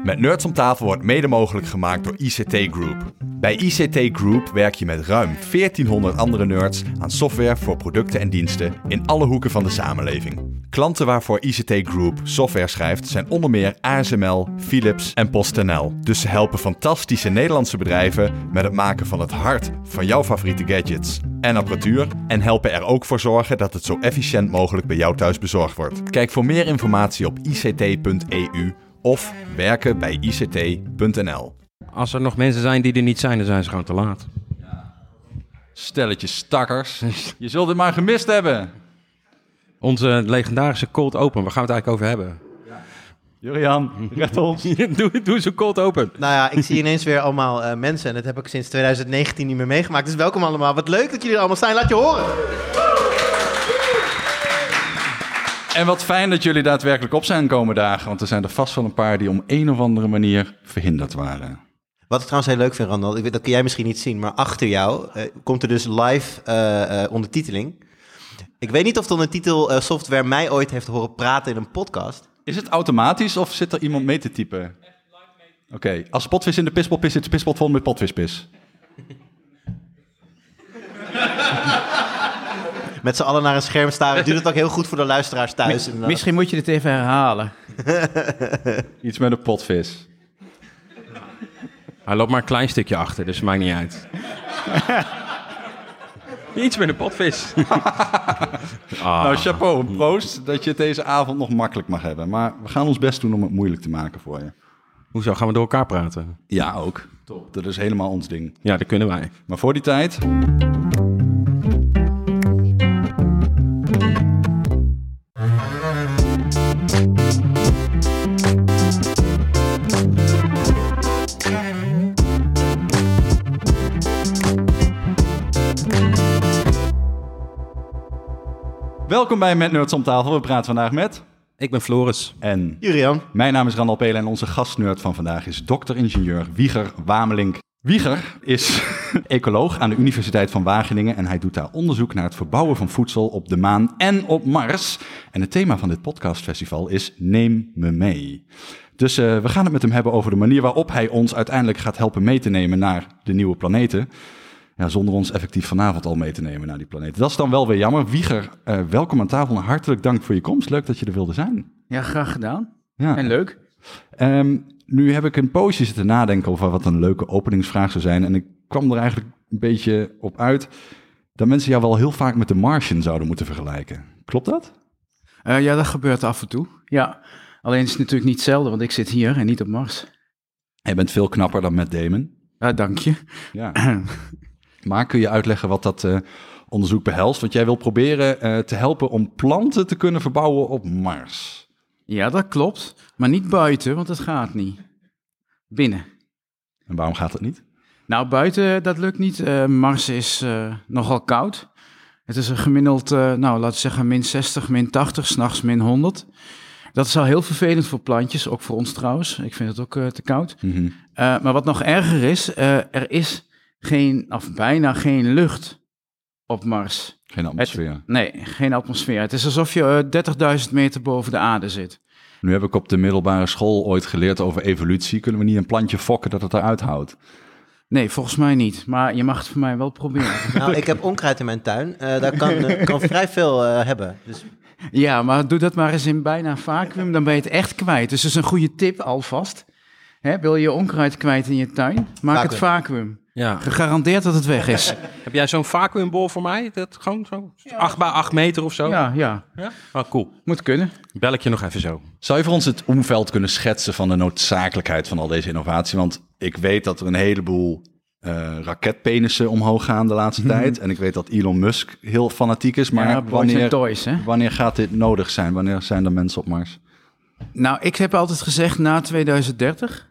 Met Nerds om tafel wordt mede mogelijk gemaakt door ICT Group. Bij ICT Group werk je met ruim 1400 andere nerds aan software voor producten en diensten in alle hoeken van de samenleving. Klanten waarvoor ICT Group software schrijft zijn onder meer ASML, Philips en PostNL. Dus ze helpen fantastische Nederlandse bedrijven met het maken van het hart van jouw favoriete gadgets en apparatuur en helpen er ook voor zorgen dat het zo efficiënt mogelijk bij jou thuis bezorgd wordt. Kijk voor meer informatie op ict.eu of werken bij ict.nl. Als er nog mensen zijn die er niet zijn, dan zijn ze gewoon te laat. Stelletje stakkers. Je zult het maar gemist hebben. Onze legendarische cold open, waar gaan we het eigenlijk over hebben? Julian, red ons. doe zo cold open. Nou ja, ik zie ineens weer allemaal mensen en dat heb ik sinds 2019 niet meer meegemaakt. Dus welkom allemaal. Wat leuk dat jullie er allemaal zijn. Laat je horen. En wat fijn dat jullie daadwerkelijk op zijn komende dagen. Want er zijn er vast wel een paar die om een of andere manier verhinderd waren. Wat ik trouwens heel leuk vind, Randal, dat kun jij misschien niet zien, maar achter jou komt er dus live ondertiteling. Ik weet niet of de ondertitelsoftware mij ooit heeft horen praten in een podcast. Is het automatisch of zit er iemand mee te typen? Oké, als potvis in de pispot pis, zit de pispot vol met potvispis. Met z'n allen naar een scherm staren duurt het ook heel goed voor de luisteraars thuis. Misschien moet je dit even herhalen. Iets met een potvis. Hij loopt maar een klein stukje achter, dus maakt niet uit. Iets met een potvis. Nou, chapeau, proost dat je het deze avond nog makkelijk mag hebben. Maar we gaan ons best doen om het moeilijk te maken voor je. Hoezo, gaan we door elkaar praten? Ja, ook. Top. Dat is helemaal ons ding. Ja, dat kunnen wij. Maar voor die tijd... Welkom bij Met Nerds om tafel. We praten vandaag met... Ik ben Floris. En... Julian. Mijn naam is Randal Pelen en onze gastnerd van vandaag is dokter-ingenieur Wieger Wamelink. Wieger is ecoloog aan de Universiteit van Wageningen en hij doet daar onderzoek naar het verbouwen van voedsel op de maan en op Mars. En het thema van dit podcastfestival is Neem me mee. Dus we gaan het met hem hebben over de manier waarop hij ons uiteindelijk gaat helpen mee te nemen naar de nieuwe planeten. Ja, zonder ons effectief vanavond al mee te nemen naar die planeten. Dat is dan wel weer jammer. Wieger, welkom aan tafel en hartelijk dank voor je komst. Leuk dat je er wilde zijn. Ja, graag gedaan. Ja. En leuk. Nu heb ik een poosje zitten nadenken over wat een leuke openingsvraag zou zijn. En ik kwam er eigenlijk een beetje op uit dat mensen jou wel heel vaak met de Martian zouden moeten vergelijken. Klopt dat? Ja, dat gebeurt af en toe. Ja, alleen is het natuurlijk niet hetzelfde, want ik zit hier en niet op Mars. Je bent veel knapper dan Matt Damon. Ja, dank je. Ja. Maar kun je uitleggen wat dat onderzoek behelst? Want jij wil proberen te helpen om planten te kunnen verbouwen op Mars. Ja, dat klopt. Maar niet buiten, want dat gaat niet. Binnen. En waarom gaat dat niet? Nou, buiten, dat lukt niet. Mars is nogal koud. Het is een gemiddeld, laten we zeggen, min 60, min 80, 's nachts min 100. Dat is al heel vervelend voor plantjes, ook voor ons trouwens. Ik vind het ook te koud. Mm-hmm. Maar wat nog erger is, er is bijna geen lucht op Mars. Geen atmosfeer. Nee, geen atmosfeer. Het is alsof je 30.000 meter boven de aarde zit. Nu heb ik op de middelbare school ooit geleerd over evolutie. Kunnen we niet een plantje fokken dat het eruit houdt? Nee, volgens mij niet. Maar je mag het voor mij wel proberen. Nou, ik heb onkruid in mijn tuin. Daar kan vrij veel hebben. Dus... Ja, maar doe dat maar eens in bijna vacuüm, dan ben je het echt kwijt. Dus dat is een goede tip alvast. Wil je onkruid kwijt in je tuin? Maak het vacuüm. Ja. Gegarandeerd dat het weg is. Heb jij zo'n vacuümbol voor mij? Dat gewoon zo 8 bij 8 meter of zo? Ja. Oh, cool. Moet kunnen. Bel ik je nog even zo. Zou je voor ons het omveld kunnen schetsen van de noodzakelijkheid van al deze innovatie? Want ik weet dat er een heleboel raketpenissen omhoog gaan de laatste tijd. En ik weet dat Elon Musk heel fanatiek is. Maar wanneer gaat dit nodig zijn? Wanneer zijn er mensen op Mars? Nou, ik heb altijd gezegd na 2030.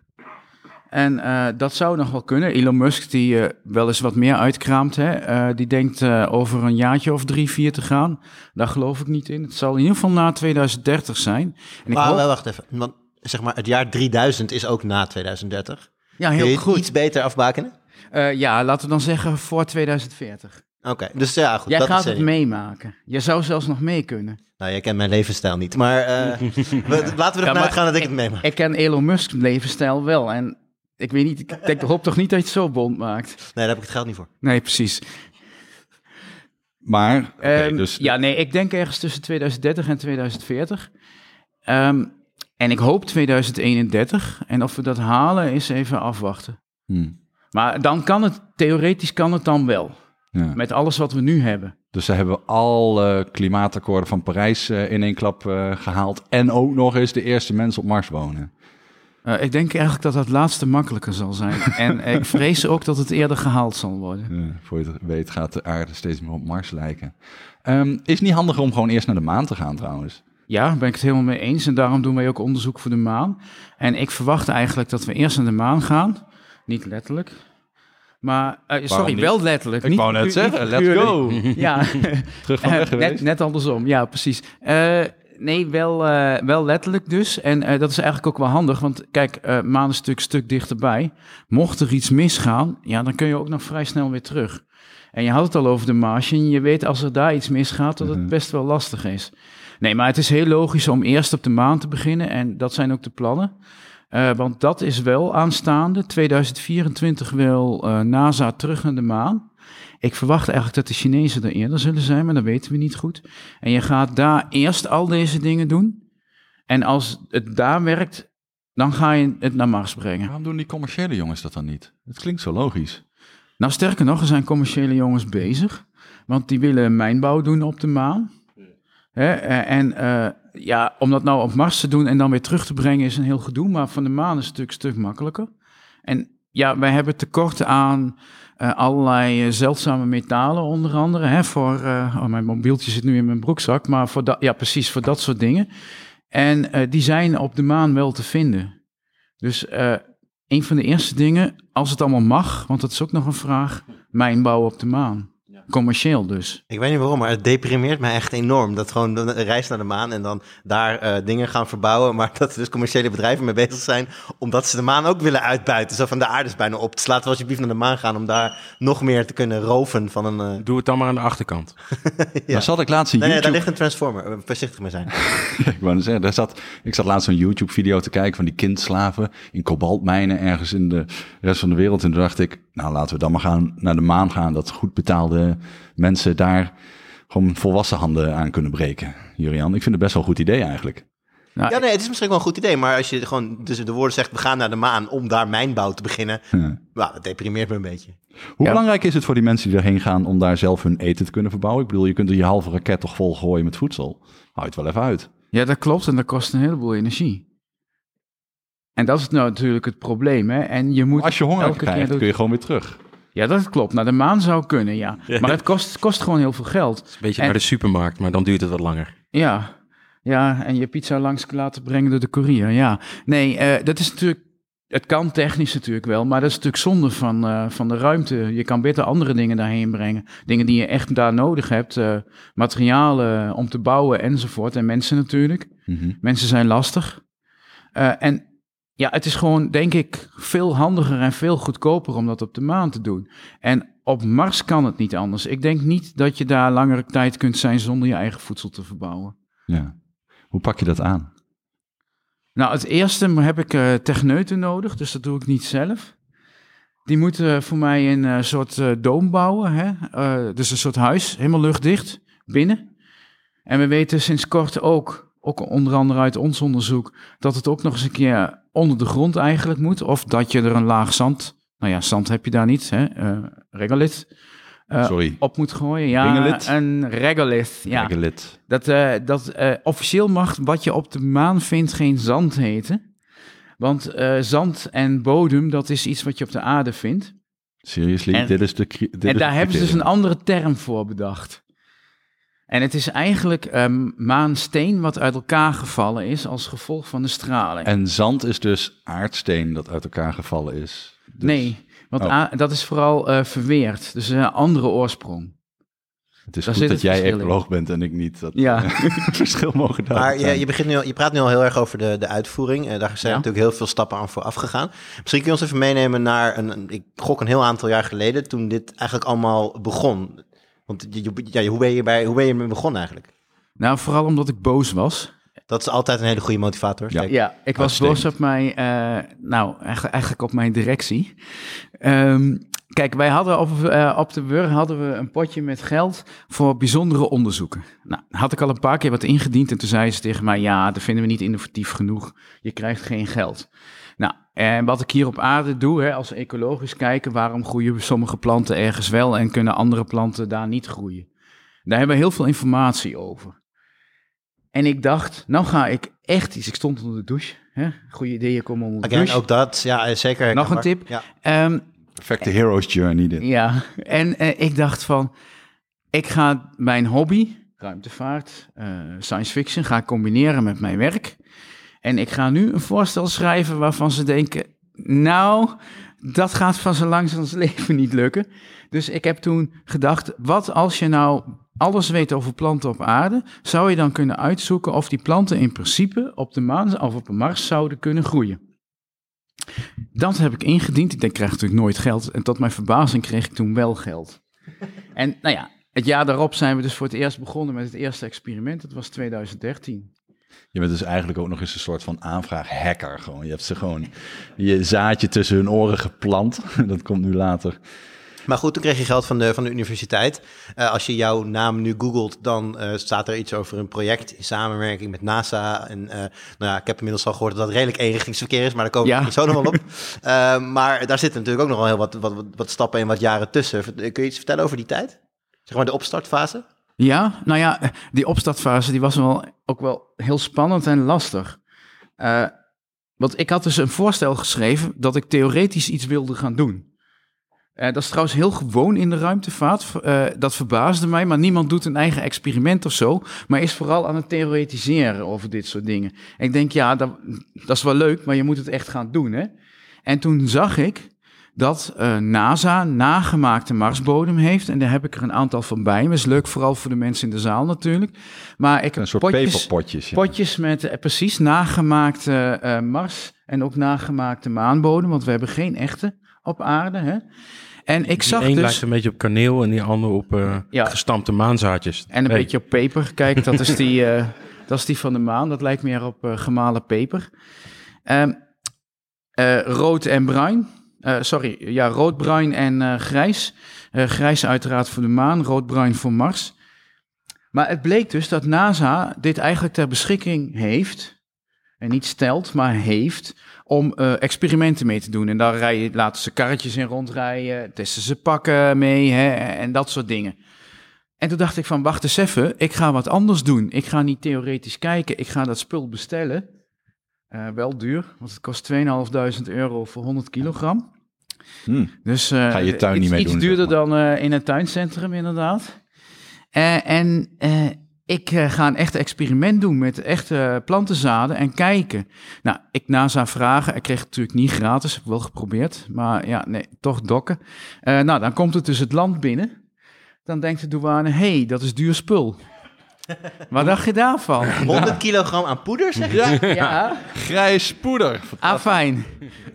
En dat zou nog wel kunnen. Elon Musk, die wel eens wat meer uitkraamt, die denkt over een jaartje of 3, 4 te gaan. Daar geloof ik niet in. Het zal in ieder geval na 2030 zijn. En wacht even. Want zeg maar, het jaar 3000 is ook na 2030. Ja, heel Kun je het goed. iets beter afbakenen? Ja, laten we dan zeggen voor 2040. Oké, dus ja, goed. Jij dat gaat is het meemaken. Je zou zelfs nog mee kunnen. Nou, jij kent mijn levensstijl niet, maar laten we ervan uitgaan dat ik het meemaak. Ik ken Elon Musk's levensstijl wel. En ik weet niet, ik hoop toch niet dat je het zo bond maakt. Nee, daar heb ik het geld niet voor. Nee, precies. Maar, dus... Ja, nee, ik denk ergens tussen 2030 en 2040. En ik hoop 2031. En of we dat halen, is even afwachten. Maar dan theoretisch kan het dan wel. Ja. Met alles wat we nu hebben. Dus ze hebben alle klimaatakkoorden van Parijs in één klap gehaald. En ook nog eens de eerste mensen op Mars wonen. Ik denk eigenlijk dat dat laatste makkelijker zal zijn. En ik vrees ook dat het eerder gehaald zal worden. Voor je het weet gaat de aarde steeds meer op Mars lijken. Is het niet handiger om gewoon eerst naar de maan te gaan trouwens? Ja, daar ben ik het helemaal mee eens. En daarom doen wij ook onderzoek voor de maan. En ik verwacht eigenlijk dat we eerst naar de maan gaan. Niet letterlijk. Maar, sorry, niet? wel letterlijk. Ik wou net zeggen, let's go. Ja, Terug van weg geweest? net andersom, ja, precies. Nee, wel letterlijk dus. En dat is eigenlijk ook wel handig, want kijk, maan is natuurlijk een stuk dichterbij. Mocht er iets misgaan, ja, dan kun je ook nog vrij snel weer terug. En je had het al over de Mars en je weet als er daar iets misgaat, dat het best wel lastig is. Nee, maar het is heel logisch om eerst op de maan te beginnen en dat zijn ook de plannen. Want dat is wel aanstaande. 2024 wil NASA terug naar de maan. Ik verwacht eigenlijk dat de Chinezen er eerder zullen zijn, maar dat weten we niet goed. En je gaat daar eerst al deze dingen doen. En als het daar werkt, dan ga je het naar Mars brengen. Waarom doen die commerciële jongens dat dan niet? Het klinkt zo logisch. Nou, sterker nog, er zijn commerciële jongens bezig. Want die willen mijnbouw doen op de maan. Ja, om dat nou op Mars te doen en dan weer terug te brengen is een heel gedoe. Maar van de maan is het natuurlijk een stuk makkelijker. En ja, wij hebben tekort aan allerlei zeldzame metalen onder andere. Mijn mobieltje zit nu in mijn broekzak, maar voor dat soort dingen. En die zijn op de maan wel te vinden. Dus een van de eerste dingen, als het allemaal mag, want dat is ook nog een vraag, mijnbouw op de maan. Commercieel dus. Ik weet niet waarom, maar het deprimeert mij echt enorm. Dat gewoon een reis naar de maan en dan daar dingen gaan verbouwen. Maar dat er dus commerciële bedrijven mee bezig zijn, omdat ze de maan ook willen uitbuiten. Zo van de aarde is bijna op. Dus laten we alsjeblieft naar de maan gaan om daar nog meer te kunnen roven van een... Doe het dan maar aan de achterkant. Ja. Maar zat ik laatst een Nee, YouTube... daar ligt een transformer. Voorzichtig mee zijn. Ik wou net zeggen, ik zat laatst zo'n YouTube-video te kijken van die kindslaven in kobaltmijnen ergens in de rest van de wereld. En toen dacht ik, nou laten we dan maar naar de maan gaan. Dat goed betaalde mensen daar gewoon volwassen handen aan kunnen breken. Jurian, ik vind het best wel een goed idee eigenlijk. Nou, Ja, nee, het is misschien wel een goed idee. Maar als je gewoon tussen de woorden zegt, we gaan naar de maan om daar mijnbouw te beginnen. Ja. Nou, dat deprimeert me een beetje. Hoe belangrijk is het voor die mensen die erheen gaan om daar zelf hun eten te kunnen verbouwen? Ik bedoel, je kunt er je halve raket toch vol gooien met voedsel. Hou het wel even uit. Ja, dat klopt en dat kost een heleboel energie. En dat is nou natuurlijk het probleem, hè. En je moet Als je honger elke krijgt, keer kun je gewoon weer terug. Ja, dat klopt. Naar de maan zou kunnen, ja. Maar het kost gewoon heel veel geld. Een beetje naar de supermarkt, maar dan duurt het wat langer. Ja, en je pizza langs laten brengen door de courier, ja. Nee, dat is natuurlijk... Het kan technisch natuurlijk wel, maar dat is natuurlijk zonde van de ruimte. Je kan beter andere dingen daarheen brengen. Dingen die je echt daar nodig hebt. Materialen om te bouwen enzovoort. En mensen natuurlijk. Mm-hmm. Mensen zijn lastig. En ja, het is gewoon, denk ik, veel handiger en veel goedkoper om dat op de maan te doen. En op Mars kan het niet anders. Ik denk niet dat je daar langere tijd kunt zijn zonder je eigen voedsel te verbouwen. Ja. Hoe pak je dat aan? Nou, het eerste heb ik techneuten nodig, dus dat doe ik niet zelf. Die moeten voor mij een soort doom bouwen, hè? Dus een soort huis, helemaal luchtdicht, binnen. En we weten sinds kort ook onder andere uit ons onderzoek, dat het ook nog eens een keer onder de grond eigenlijk moet. Of dat je er een laag zand, nou ja, zand heb je daar niet, hè? Regolith. Op moet gooien. Ja, Ringelit? een regolith. Ja. Regolith. Dat officieel mag wat je op de maan vindt geen zand heten. Want zand en bodem, dat is iets wat je op de aarde vindt. Seriously? En- Dit is Daar hebben ze dus een andere term voor bedacht. En het is eigenlijk maansteen wat uit elkaar gevallen is als gevolg van de straling. En zand is dus aardsteen dat uit elkaar gevallen is. Dus- Nee, want dat is vooral verweerd. Dus een andere oorsprong. Het is Daar goed zit dat het jij verschil in. ecoloog bent en ik niet. Dat Ja. verschil mogen Maar duidelijk zijn. je praat nu al heel erg over de uitvoering. Daar zijn Ja. natuurlijk heel veel stappen aan vooraf gegaan. Misschien kun je ons even meenemen naar ik gok een heel aantal jaar geleden, toen dit eigenlijk allemaal begon. Want hoe ben je ermee begonnen eigenlijk? Nou, vooral omdat ik boos was. Dat is altijd een hele goede motivator. Ja. Ja, ik was boos op mij, eigenlijk op mijn directie. Kijk, wij hadden op de Wur hadden we een potje met geld voor bijzondere onderzoeken. Nou, had ik al een paar keer wat ingediend en toen zei ze tegen mij, ja, dat vinden we niet innovatief genoeg. Je krijgt geen geld. Nou, en wat ik hier op aarde doe, als ecologisch kijken, waarom groeien sommige planten ergens wel en kunnen andere planten daar niet groeien? Daar hebben we heel veel informatie over. En ik dacht, nou ga ik echt iets. Ik stond onder de douche. Goede ideeën komen onder de douche. Ook dat, ja, zeker. Nog een tip. Ja. Perfecte hero's journey dit. Ja, en ik dacht van, ik ga mijn hobby, ruimtevaart, science fiction, ga ik combineren met mijn werk. En ik ga nu een voorstel schrijven waarvan ze denken, nou, dat gaat van zo lang zijn leven niet lukken. Dus ik heb toen gedacht, wat als je nou alles weet over planten op aarde, zou je dan kunnen uitzoeken of die planten in principe op de maan of op Mars zouden kunnen groeien. Dat heb ik ingediend. Ik krijg natuurlijk nooit geld. En tot mijn verbazing kreeg ik toen wel geld. En nou ja, het jaar daarop zijn we dus voor het eerst begonnen met het eerste experiment. Dat was 2013. Je bent dus eigenlijk ook nog eens een soort van aanvraaghacker. Gewoon. Je hebt ze gewoon je zaadje tussen hun oren geplant. Dat komt nu later. Maar goed, toen kreeg je geld van de universiteit. Als je jouw naam nu googelt, dan staat er iets over een project in samenwerking met NASA. En ik heb inmiddels al gehoord dat dat redelijk eenrichtingsverkeer is, maar daar komen we zo nog wel op. Maar daar zitten natuurlijk ook nog wel heel wat stappen en wat jaren tussen. Kun je iets vertellen over die tijd? Zeg maar de opstartfase? Ja, nou ja, die opstartfase die was ook wel heel spannend en lastig. Want ik had dus een voorstel geschreven dat ik theoretisch iets wilde gaan doen. Dat is trouwens heel gewoon in de ruimtevaart. Dat verbaasde mij, maar niemand doet een eigen experiment of zo, maar is vooral aan het theoretiseren over dit soort dingen. En ik denk, ja, dat is wel leuk, maar je moet het echt gaan doen, hè? En toen zag ik dat NASA nagemaakte Marsbodem heeft, en daar heb ik er een aantal van bij. Dat is leuk, vooral voor de mensen in de zaal natuurlijk. Maar ik heb een soort paperpotjes. Ja. Potjes met precies nagemaakte Mars en ook nagemaakte maanbodem, want we hebben geen echte op aarde, hè? En ik zag die een dus lijkt een beetje op kaneel en die andere op gestampte maanzaadjes. En een beetje op peper. Kijk, dat is die van de maan. Dat lijkt meer op gemalen peper. Rood en bruin. Rood, bruin en grijs. Grijs uiteraard voor de maan, rood-bruin voor Mars. Maar het bleek dus dat NASA dit eigenlijk ter beschikking heeft, en niet stelt, maar heeft, om experimenten mee te doen. En daar laten ze karretjes in rondrijden, testen ze pakken mee, en dat soort dingen. En toen dacht ik van, wacht eens even, ik ga wat anders doen. Ik ga niet theoretisch kijken, ik ga dat spul bestellen. Wel duur, want het kost €2.500 voor 100 kilogram. Dus ga je tuin niet mee doen. Iets duurder dan in het tuincentrum inderdaad. Ik ga een echt experiment doen met echte plantenzaden en kijken. Nou, ik NASA vragen. Ik kreeg het natuurlijk niet gratis, heb ik wel geprobeerd. Maar ja, nee, toch dokken. Dan komt het dus het land binnen. Dan denkt de douane, hey, dat is duur spul. Wat dacht je daarvan? 100 kilogram aan poeder, zeg je? Ja. Grijs poeder. Fijn.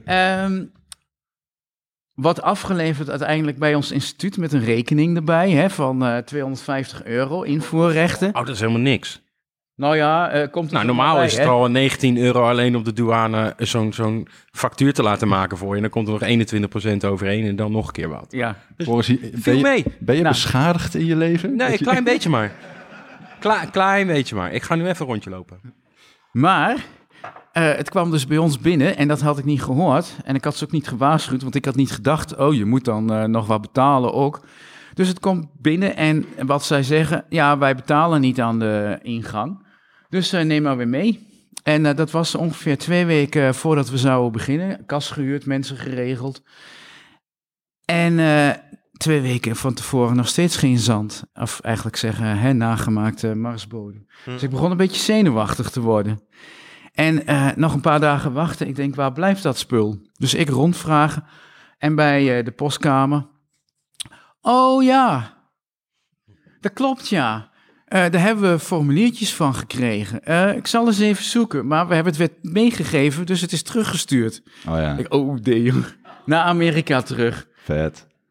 Wat afgeleverd uiteindelijk bij ons instituut met een rekening erbij van €250 invoerrechten. Oh, dat is helemaal niks. Nou ja, komt Nou, normaal is het al €19 alleen op de douane zo'n factuur te laten maken voor je. En dan komt er nog 21% overheen en dan nog een keer wat. Ja. Ben je beschadigd in je leven? Nee, een klein beetje maar. Klein beetje maar. Ik ga nu even een rondje lopen. Maar het kwam dus bij ons binnen en dat had ik niet gehoord. En ik had ze ook niet gewaarschuwd, want ik had niet gedacht, je moet dan nog wat betalen ook. Dus het komt binnen en wat zij zeggen, ja, wij betalen niet aan de ingang. Dus neem maar weer mee. En dat was ongeveer 2 weken voordat we zouden beginnen. Kas gehuurd, mensen geregeld. En 2 weken van tevoren nog steeds geen zand. Of eigenlijk zeggen, nagemaakte Marsbodem. Dus ik begon een beetje zenuwachtig te worden. En nog een paar dagen wachten. Ik denk, waar blijft dat spul? Dus ik rondvragen. En bij de postkamer. Oh ja, dat klopt ja. Daar hebben we formuliertjes van gekregen. Ik zal eens even zoeken. Maar we hebben het weer meegegeven, dus het is teruggestuurd. Oh ja. Naar Amerika terug. Vet.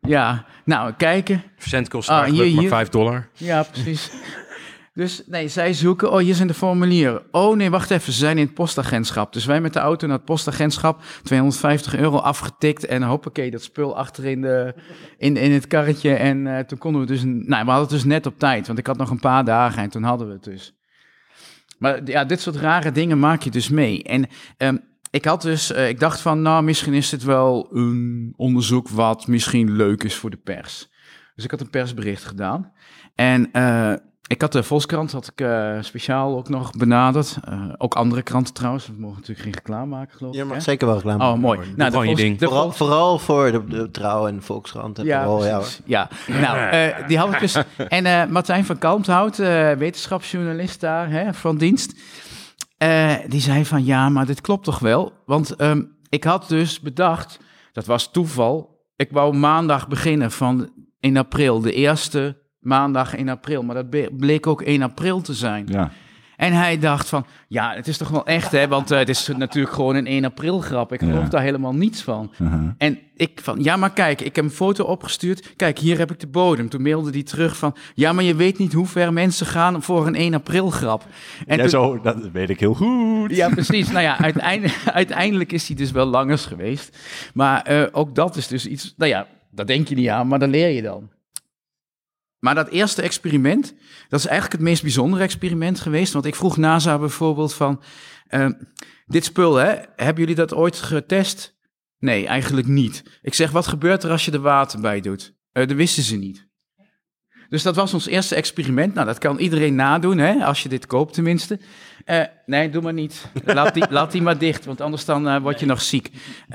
Ja, nou, kijken. Verzendkosten eigenlijk maar $5. Ja, precies. Dus nee, zij zoeken, hier zijn de formulieren. Oh nee, wacht even, ze zijn in het postagentschap. Dus wij met de auto naar het postagentschap, €250 afgetikt en hoppakee, dat spul achter in het karretje. En toen konden we dus, we hadden het dus net op tijd, want ik had nog een paar dagen en toen hadden we het dus. Maar ja, dit soort rare dingen maak je dus mee. En ik dacht van, misschien is dit wel een onderzoek wat misschien leuk is voor de pers. Dus ik had een persbericht gedaan. En ik had de Volkskrant speciaal ook nog benaderd. Ook andere kranten trouwens. We mogen natuurlijk geen reclame maken, geloof ik. Je mag zeker wel reclame maken. Oh, mooi. Nou, gewoon je ding. Vooral voor de Trouw en Volkskrant. Ja, die had ik dus. En Martijn van Kalmthout, wetenschapsjournalist daar, van dienst. Die zei van, ja, maar dit klopt toch wel? Want ik had dus bedacht, dat was toeval. Ik wou maandag beginnen van in april, de eerste maandag in april. Maar dat bleek ook 1 april te zijn. Ja. En hij dacht van, ja, het is toch wel echt, hè? Want het is natuurlijk gewoon een 1 april grap. Ik geloof daar helemaal niets van. Uh-huh. En ik van, ja, maar kijk, ik heb een foto opgestuurd. Kijk, hier heb ik de bodem. Toen mailde hij terug van, ja, maar je weet niet hoe ver mensen gaan voor een 1 april grap. En dat weet ik heel goed. Ja, precies. Nou ja, uiteindelijk is hij dus wel langers geweest. Maar ook dat is dus iets, dat denk je niet aan, maar dat leer je dan. Maar dat eerste experiment, dat is eigenlijk het meest bijzondere experiment geweest. Want ik vroeg NASA bijvoorbeeld van, dit spul, hebben jullie dat ooit getest? Nee, eigenlijk niet. Ik zeg, wat gebeurt er als je er water bij doet? Dat wisten ze niet. Dus dat was ons eerste experiment. Nou, dat kan iedereen nadoen, als je dit koopt tenminste. Nee, doe maar niet. Laat die maar dicht, want anders dan word je nog ziek.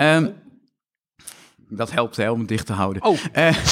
Dat helpt om het dicht te houden. Oh.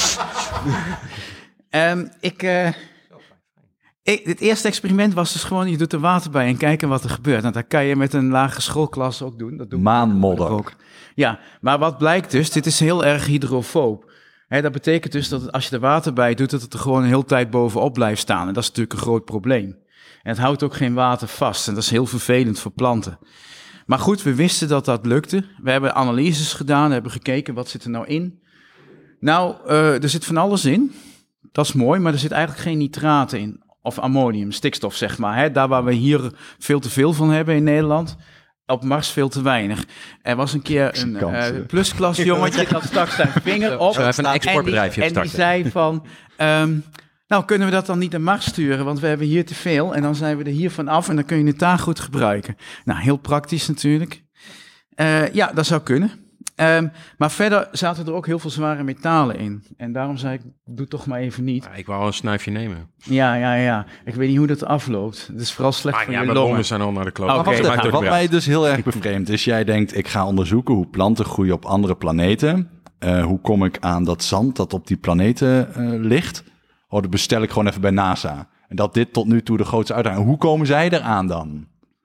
Het eerste experiment was dus gewoon, je doet er water bij en kijken wat er gebeurt. Nou, dat kan je met een lage schoolklas ook doen. Dat maanmodder ook. Ja, maar wat blijkt dus, dit is heel erg hydrofoob. Dat betekent dus dat als je er water bij doet, dat het er gewoon een hele tijd bovenop blijft staan. En dat is natuurlijk een groot probleem. En het houdt ook geen water vast en dat is heel vervelend voor planten. Maar goed, we wisten dat dat lukte. We hebben analyses gedaan, we hebben gekeken, wat zit er nou in? Nou, er zit van alles in. Dat is mooi, maar er zit eigenlijk geen nitraten in. Of ammonium, stikstof zeg maar. Daar waar we hier veel te veel van hebben in Nederland. Op Mars veel te weinig. Er was een keer een plusklas jongetje, dat stak zijn vinger op. Zo even een exportbedrijfje en die zei van, nou kunnen we dat dan niet naar Mars sturen, want we hebben hier te veel. En dan zijn we er hier van af en dan kun je het daar goed gebruiken. Nou, heel praktisch natuurlijk. Ja, dat zou kunnen. Maar verder zaten er ook heel veel zware metalen in. En daarom zei ik, doe toch maar even niet. Ja, ik wou een snuifje nemen. Ja. Ik weet niet hoe dat afloopt. Het is vooral slecht voor je longen. Longen zijn al naar de kloot. Okay. Wat mij dus heel erg bevreemdt is, jij denkt, ik ga onderzoeken hoe planten groeien op andere planeten. Hoe kom ik aan dat zand dat op die planeten ligt? Dat bestel ik gewoon even bij NASA. En dat dit tot nu toe de grootste uitdaging. Hoe komen zij eraan dan?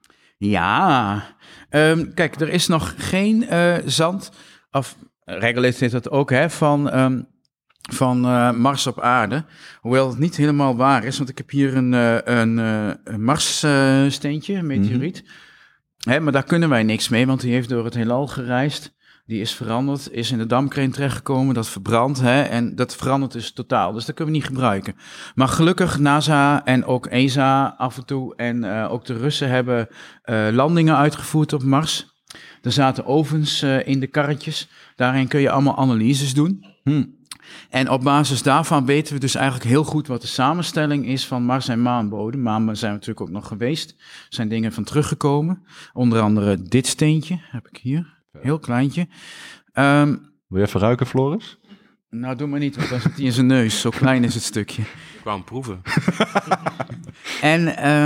Ja, kijk, er is nog geen zand, of Regolith zit dat ook, van Mars op aarde. Hoewel het niet helemaal waar is, want ik heb hier een Marssteentje, een meteoriet. Mm-hmm. Maar daar kunnen wij niks mee, want die heeft door het heelal gereisd. Die is veranderd, is in de dampkring terechtgekomen, dat verbrandt en dat verandert dus totaal. Dus dat kunnen we niet gebruiken. Maar gelukkig NASA en ook ESA af en toe en ook de Russen hebben landingen uitgevoerd op Mars. Er zaten ovens in de karretjes, daarin kun je allemaal analyses doen. En op basis daarvan weten we dus eigenlijk heel goed wat de samenstelling is van Mars en maanbodem. Maan zijn we natuurlijk ook nog geweest, er zijn dingen van teruggekomen. Onder andere dit steentje heb ik hier. Heel kleintje. Wil je even ruiken, Floris? Nou, doe maar niet, want dan zit hij in zijn neus. Zo klein is het stukje. Ik wou hem proeven. En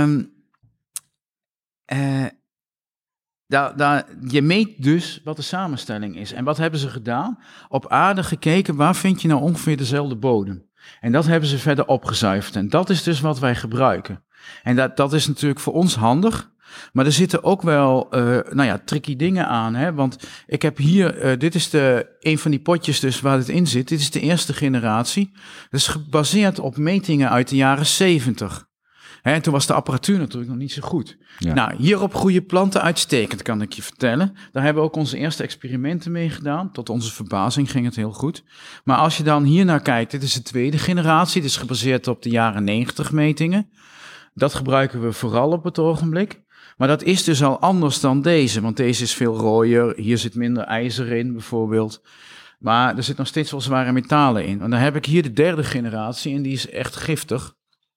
je meet dus wat de samenstelling is. En wat hebben ze gedaan? Op aarde gekeken, waar vind je nou ongeveer dezelfde bodem? En dat hebben ze verder opgezuiverd. En dat is dus wat wij gebruiken. En dat is natuurlijk voor ons handig. Maar er zitten ook wel, tricky dingen aan. Want ik heb hier, dit is een van die potjes dus waar het in zit. Dit is de eerste generatie. Dat is gebaseerd op metingen uit de jaren 70. En toen was de apparatuur natuurlijk nog niet zo goed. Ja. Nou, hierop groeien planten uitstekend, kan ik je vertellen. Daar hebben we ook onze eerste experimenten mee gedaan. Tot onze verbazing ging het heel goed. Maar als je dan hier naar kijkt, dit is de tweede generatie. Dit is gebaseerd op de jaren 90 metingen. Dat gebruiken we vooral op het ogenblik. Maar dat is dus al anders dan deze, want deze is veel rooier. Hier zit minder ijzer in, bijvoorbeeld. Maar er zit nog steeds wel zware metalen in. En dan heb ik hier de derde generatie en die is echt giftig.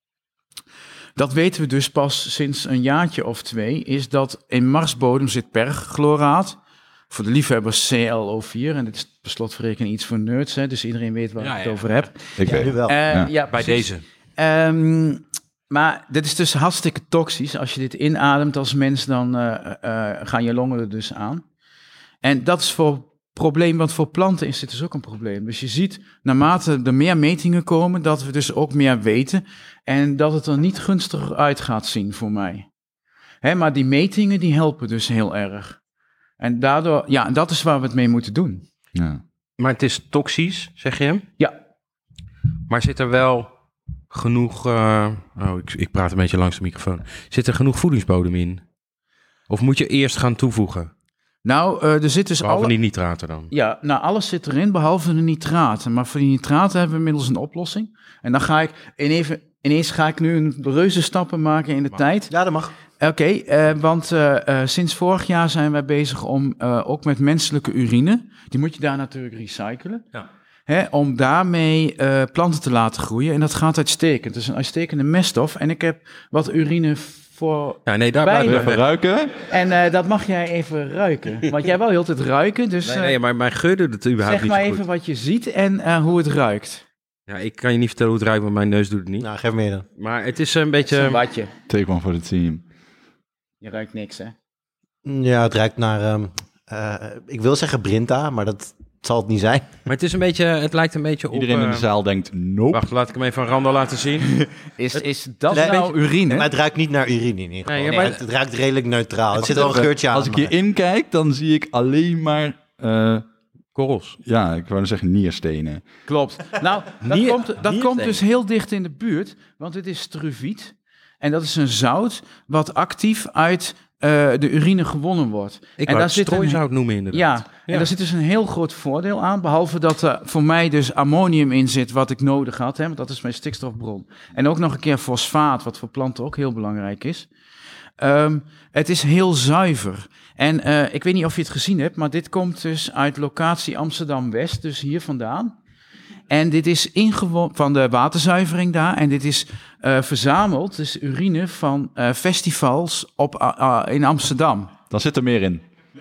Dat weten we dus pas sinds een jaartje of 2, is dat in marsbodem zit perchloraat. Voor de liefhebbers ClO4, en dit is per slotverrekening iets voor nerds, hè, dus iedereen weet waar ik het over heb. Ik weet nu het. wel. Bij precies. deze. Maar dit is dus hartstikke toxisch. Als je dit inademt als mens, dan gaan je longen er dus aan. En dat is voor probleem, want voor planten is dit dus ook een probleem. Dus je ziet, naarmate er meer metingen komen, dat we dus ook meer weten en dat het er niet gunstiger uit gaat zien voor mij. Maar die metingen, die helpen dus heel erg. En daardoor, ja, dat is waar we het mee moeten doen. Ja. Maar het is toxisch, zeg je? Ja. Maar zit er wel genoeg... ik praat een beetje langs de microfoon. Zit er genoeg voedingsbodem in? Of moet je eerst gaan toevoegen? Nou, er zit dus Behalve die nitraten dan. Ja, nou, alles zit erin, behalve de nitraten. Maar voor die nitraten hebben we inmiddels een oplossing. En dan ga ik ineens ga ik nu een reuze stappen maken in de tijd. Ja, dat mag. Oké, want sinds vorig jaar zijn wij bezig om ook met menselijke urine, die moet je daar natuurlijk recyclen, om daarmee planten te laten groeien. En dat gaat uitstekend. Het is een uitstekende meststof. En ik heb wat urine voor Ja, nee, daar bij blijven me. we Even ruiken. En dat mag jij even ruiken. Want jij wil heel het ruiken, dus Nee, maar mijn geur doet het überhaupt zeg niet maar zo even goed. wat je ziet en hoe het ruikt. Ja, ik kan je niet vertellen hoe het ruikt, want mijn neus doet het niet. Nou, geef meer dan. Maar het is een Zo'n beetje... watje. Take one for the team. Je ruikt niks, hè? Ja, het ruikt naar... ik wil zeggen Brinta, maar dat zal het niet zijn. Maar het is een beetje... Het lijkt een beetje op... Iedereen in de zaal denkt, nope. Wacht, laat ik hem even aan Randall laten zien. Is dat Nee, nou urine? Maar het ruikt niet naar urine in ieder geval. Nee, Nee, maar- het ruikt redelijk neutraal. Er zit wel een geurtje aan. Als ik maar- hierin kijk, dan zie ik alleen maar... Korrels. ja, ik wou zeggen nierstenen. Klopt. Nou, dat komt dus heel dicht in de buurt, want het is struviet. En dat is een zout wat actief uit de urine gewonnen wordt. Ik en wou het zit een- strooizout noemen inderdaad. Ja, en daar zit dus een heel groot voordeel aan. Behalve dat er voor mij dus ammonium in zit, wat ik nodig had. Want dat is mijn stikstofbron. En ook nog een keer fosfaat, wat voor planten ook heel belangrijk is. Het is heel zuiver. En ik weet niet of je het gezien hebt, maar dit komt dus uit locatie Amsterdam-West, dus hier vandaan. En dit is van de waterzuivering daar. En dit is verzameld, dus urine van festivals in Amsterdam. Dan zit er meer in.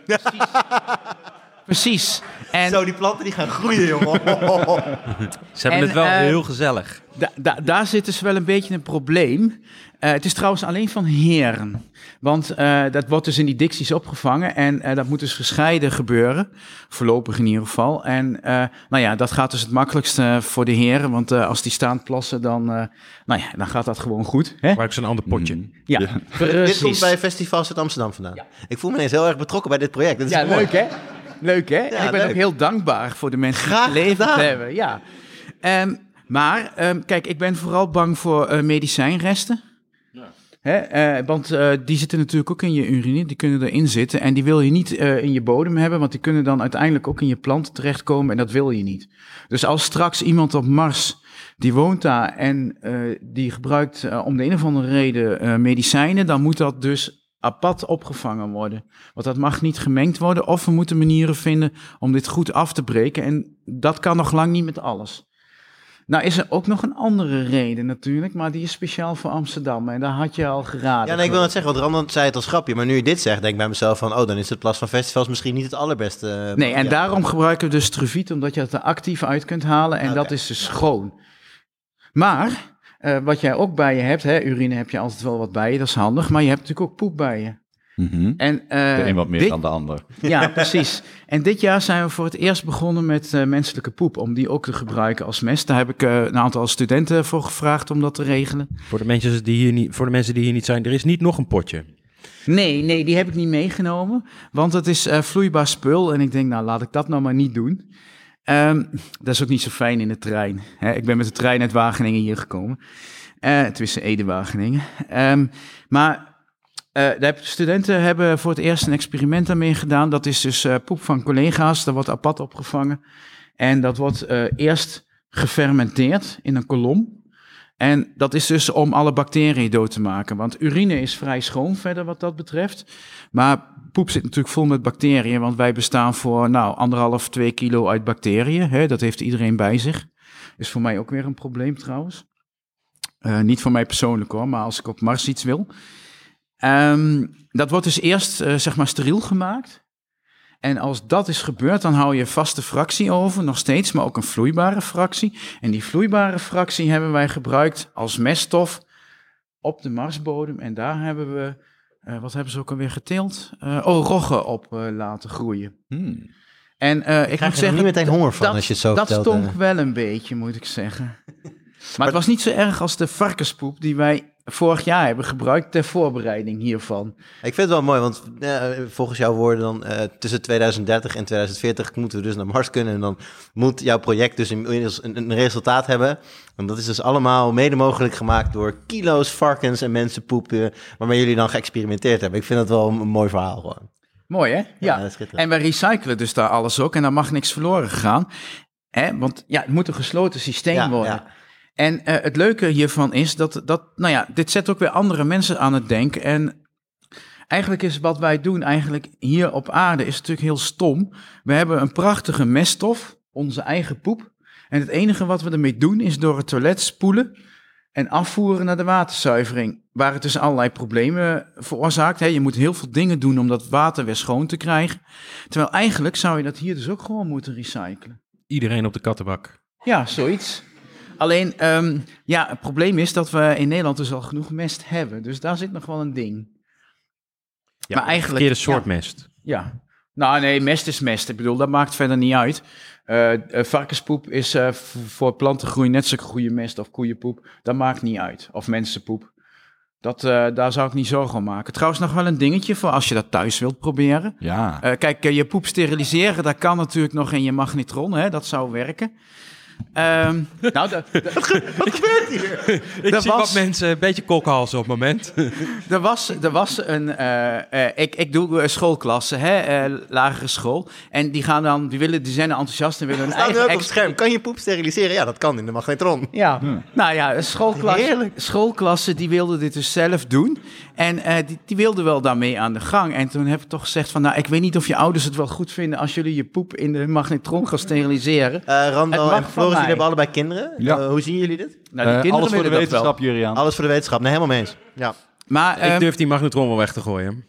Precies. En Zo, die planten die gaan groeien, jongen. Ze hebben En, het wel heel gezellig. daar zit dus wel een beetje een probleem. Het is trouwens alleen van heren. Want dat wordt dus in die dicties opgevangen. En dat moet dus gescheiden gebeuren. Voorlopig in ieder geval. En nou ja, dat gaat dus het makkelijkste voor de heren. Want als die staan plassen, dan gaat dat gewoon goed. Hè? Gebruik ze een ander potje. Ja, Ja. precies. Dit komt bij festivals uit Amsterdam vandaan. Ja. Ik voel me ineens heel erg betrokken bij dit project. Dat is Ja, mooi. leuk hè? Leuk hè? En ik ben leuk. ook heel dankbaar voor de mensen die Graag het geleverd gedaan. hebben. Ja. Maar kijk, ik ben vooral bang voor medicijnresten. Want die zitten natuurlijk ook in je urine, die kunnen erin zitten. En die wil je niet in je bodem hebben, want die kunnen dan uiteindelijk ook in je planten terechtkomen. En dat wil je niet. Dus als straks iemand op Mars, die woont daar en die gebruikt om de een of andere reden medicijnen, dan moet dat dus apart opgevangen worden. Want dat mag niet gemengd worden, of we moeten manieren vinden om dit goed af te breken. En dat kan nog lang niet met alles. Nou is er ook nog een andere reden natuurlijk, maar die is speciaal voor Amsterdam. En daar had je al geraden. Ja, nee, ik wil net zeggen, want Randall zei het als grapje. Maar nu je dit zegt, denk ik bij mezelf van... oh, dan is het Plas van Festivals misschien niet het allerbeste. Nee, en ja. daarom gebruiken we dus struviet, omdat je het er actief uit kunt halen. En dat is dus schoon. Maar, wat jij ook bij je hebt, urine heb je altijd wel wat bij je, dat is handig. Maar je hebt natuurlijk ook poep bij je. Mhm. En, De een wat meer dit- dan de ander. Ja, precies. En dit jaar zijn we voor het eerst begonnen met menselijke poep, om die ook te gebruiken als mest. Daar heb ik een aantal studenten voor gevraagd om dat te regelen. Voor de mensen die hier niet zijn, er is niet nog een potje. Nee, die heb ik niet meegenomen, want het is vloeibaar spul. En ik denk, nou, laat ik dat nou maar niet doen. Dat is ook niet zo fijn in de trein. Ik ben met de trein uit Wageningen hier gekomen. Tussen Ede-Wageningen. De studenten hebben voor het eerst een experiment daarmee gedaan. Dat is dus poep van collega's. Dat wordt apart opgevangen. En dat wordt eerst gefermenteerd in een kolom. En dat is dus om alle bacteriën dood te maken. Want urine is vrij schoon verder wat dat betreft. Maar poep zit natuurlijk vol met bacteriën. Want wij bestaan voor 1,5-2 kilo uit bacteriën. Hè? Dat heeft iedereen bij zich. Is voor mij ook weer een probleem trouwens. Niet voor mij persoonlijk hoor, maar als ik op Mars iets wil. Dat wordt dus eerst steriel gemaakt. En als dat is gebeurd, dan hou je een vaste fractie over, nog steeds, maar ook een vloeibare fractie. En die vloeibare fractie hebben wij gebruikt als meststof op de Marsbodem. En daar hebben we, wat hebben ze ook alweer geteeld? Rogge op laten groeien. En ik moet zeggen, niet meteen honger van als je het zo dat vertelt. stonk wel een beetje, moet ik zeggen. Maar het was niet zo erg als de varkenspoep die wij vorig jaar hebben gebruikt ter voorbereiding hiervan. Ik vind het wel mooi, want volgens jouw woorden dan tussen 2030 en 2040 moeten we dus naar Mars kunnen. En dan moet jouw project dus een resultaat hebben. En dat is dus allemaal mede mogelijk gemaakt door kilo's varkens en mensenpoep waarmee jullie dan geëxperimenteerd hebben. Ik vind dat wel een mooi verhaal gewoon. Mooi hè? Ja. En wij recyclen dus daar alles ook en daar mag niks verloren gaan. Want het moet een gesloten systeem worden. Ja. En het leuke hiervan is dat dit zet ook weer andere mensen aan het denken. En eigenlijk is wat wij doen eigenlijk hier op aarde is natuurlijk heel stom. We hebben een prachtige meststof, onze eigen poep. En het enige wat we ermee doen is door het toilet spoelen en afvoeren naar de waterzuivering. Waar het dus allerlei problemen veroorzaakt. Je moet heel veel dingen doen om dat water weer schoon te krijgen. Terwijl eigenlijk zou je dat hier dus ook gewoon moeten recyclen. Iedereen op de kattenbak. Ja, zoiets. Alleen, het probleem is dat we in Nederland dus al genoeg mest hebben. Dus daar zit nog wel een ding. Ja, maar eigenlijk verkeerde soort mest. Ja. Nou nee, mest is mest. Ik bedoel, dat maakt verder niet uit. Varkenspoep is voor plantengroei net zo goede mest of koeienpoep. Dat maakt niet uit. Of mensenpoep. Daar zou ik niet zorgen om maken. Trouwens nog wel een dingetje voor als je dat thuis wilt proberen. Ja. Kijk, je poep steriliseren, dat kan natuurlijk nog in je magnetron. Hè? Dat zou werken. Wat gebeurt hier? Ik zie wat mensen een beetje kokhalzen op het moment. Er was een... ik doe schoolklassen, lagere school. En die gaan dan, die zijn enthousiast en willen een eigen... Ook op scherm. Kan je poep steriliseren? Ja, dat kan in de magnetron. Ja, nou ja, schoolklassen die wilden dit dus zelf doen. En die wilden wel daarmee aan de gang. En toen heb ik toch gezegd van, ik weet niet of je ouders het wel goed vinden als jullie je poep in de magnetron gaan steriliseren. Randal en Floris, jullie hebben allebei kinderen. Ja. Hoe zien jullie dit? Nou, die alles voor de wetenschap, Juriaan. Alles voor de wetenschap, nee, helemaal mee eens. Ja. Maar, ik durf die magnetron wel weg te gooien.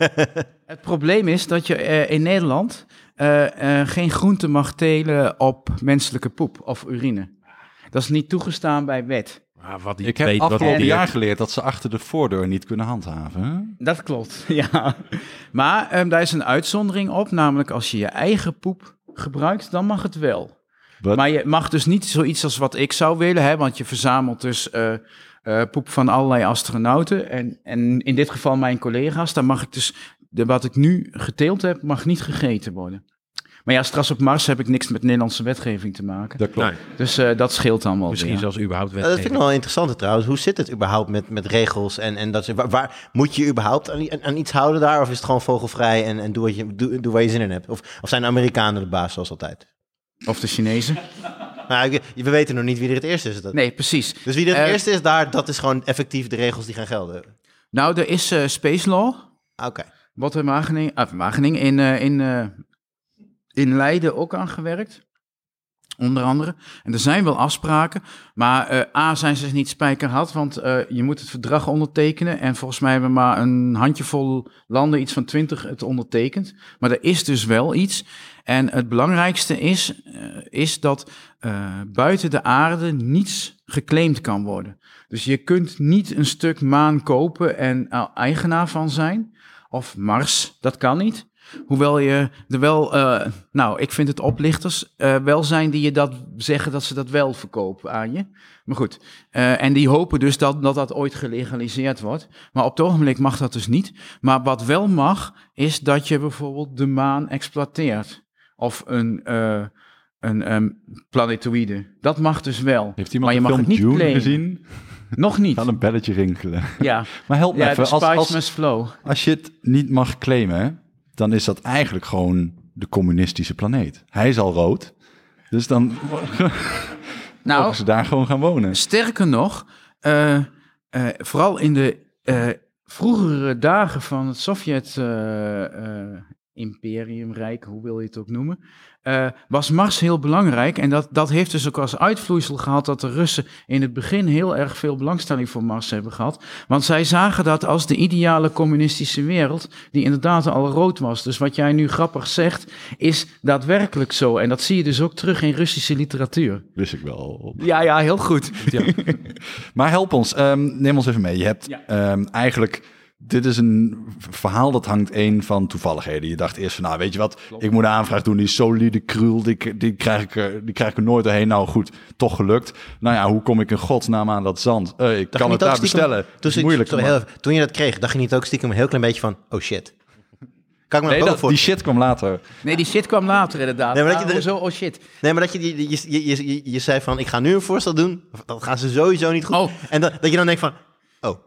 Het probleem is dat je in Nederland geen groente mag telen op menselijke poep of urine. Dat is niet toegestaan bij wet. Ik heb afgelopen jaar geleerd dat ze achter de voordeur niet kunnen handhaven. Hè? Dat klopt, ja. Maar daar is een uitzondering op, namelijk als je je eigen poep gebruikt, dan mag het wel. Maar je mag dus niet zoiets als wat ik zou willen, want je verzamelt dus poep van allerlei astronauten. En in dit geval mijn collega's, dan mag ik dus, wat ik nu geteeld heb, mag niet gegeten worden. Maar ja, straks op Mars heb ik niks met Nederlandse wetgeving te maken. Dat klopt. Nee. Dus dat scheelt dan wel. Misschien zelfs überhaupt wetgeving. Dat vind ik wel interessant trouwens. Hoe zit het überhaupt met regels? En dat, waar moet je überhaupt aan iets houden daar? Of is het gewoon vogelvrij en doe waar je zin in hebt? Of zijn de Amerikanen de baas zoals altijd? Of de Chinezen? Nou, we weten nog niet wie er het eerste is. Nee, precies. Dus wie er het eerste is, dat is gewoon effectief de regels die gaan gelden. Nou, er is Space Law. Oké. Wat in Wageningen, in Leiden ook aan gewerkt. Onder andere. En er zijn wel afspraken. Maar zijn ze niet spijkerhard. Want je moet het verdrag ondertekenen. En volgens mij hebben maar een handjevol landen, iets van 20, het ondertekend. Maar er is dus wel iets. En het belangrijkste is dat buiten de aarde niets geclaimd kan worden. Dus je kunt niet een stuk maan kopen en eigenaar van zijn. Of Mars, dat kan niet. Hoewel je er wel, ik vind het oplichters wel zijn die je dat zeggen dat ze dat wel verkopen aan je. Maar goed, en die hopen dus dat ooit gelegaliseerd wordt. Maar op het ogenblik mag dat dus niet. Maar wat wel mag, is dat je bijvoorbeeld de maan exploiteert. Of een planetoïde. Dat mag dus wel. Heeft iemand de film Dune gezien? Nog niet. Gaat een belletje rinkelen. Ja, Maar help me ja de even. spice must flow. Als je het niet mag claimen, dan is dat eigenlijk gewoon de communistische planeet. Hij is al rood, dus dan Nou, mogen ze daar gewoon gaan wonen. sterker nog, vooral in de vroegere dagen van het Sovjet-imperiumrijk, hoe wil je het ook noemen, was Mars heel belangrijk. En dat heeft dus ook als uitvloeisel gehad dat de Russen in het begin heel erg veel belangstelling voor Mars hebben gehad. Want zij zagen dat als de ideale communistische wereld, die inderdaad al rood was. Dus wat jij nu grappig zegt, is daadwerkelijk zo. En dat zie je dus ook terug in Russische literatuur. Wist ik wel. Ja, heel goed. Maar help ons, neem ons even mee. Je hebt eigenlijk... Dit is een verhaal dat hangt één van toevalligheden. Je dacht eerst van, nou weet je wat, ik moet een aanvraag doen, die solide krul, die krijg ik er nooit doorheen. Nou goed, toch gelukt. Nou ja, hoe kom ik in godsnaam aan dat zand? Ik kan het daar bestellen. Dat is moeilijk. Toen je dat kreeg, dacht je niet ook stiekem een heel klein beetje van, oh shit. Kan ik me Nee, voor... die shit kwam later. Nee, die shit kwam later inderdaad. Nee, maar dat je zo, oh shit. Nee, maar dat je zei van, ik ga nu een voorstel doen. Dat gaan ze sowieso niet goed. Oh. En dat je dan denkt van, oh.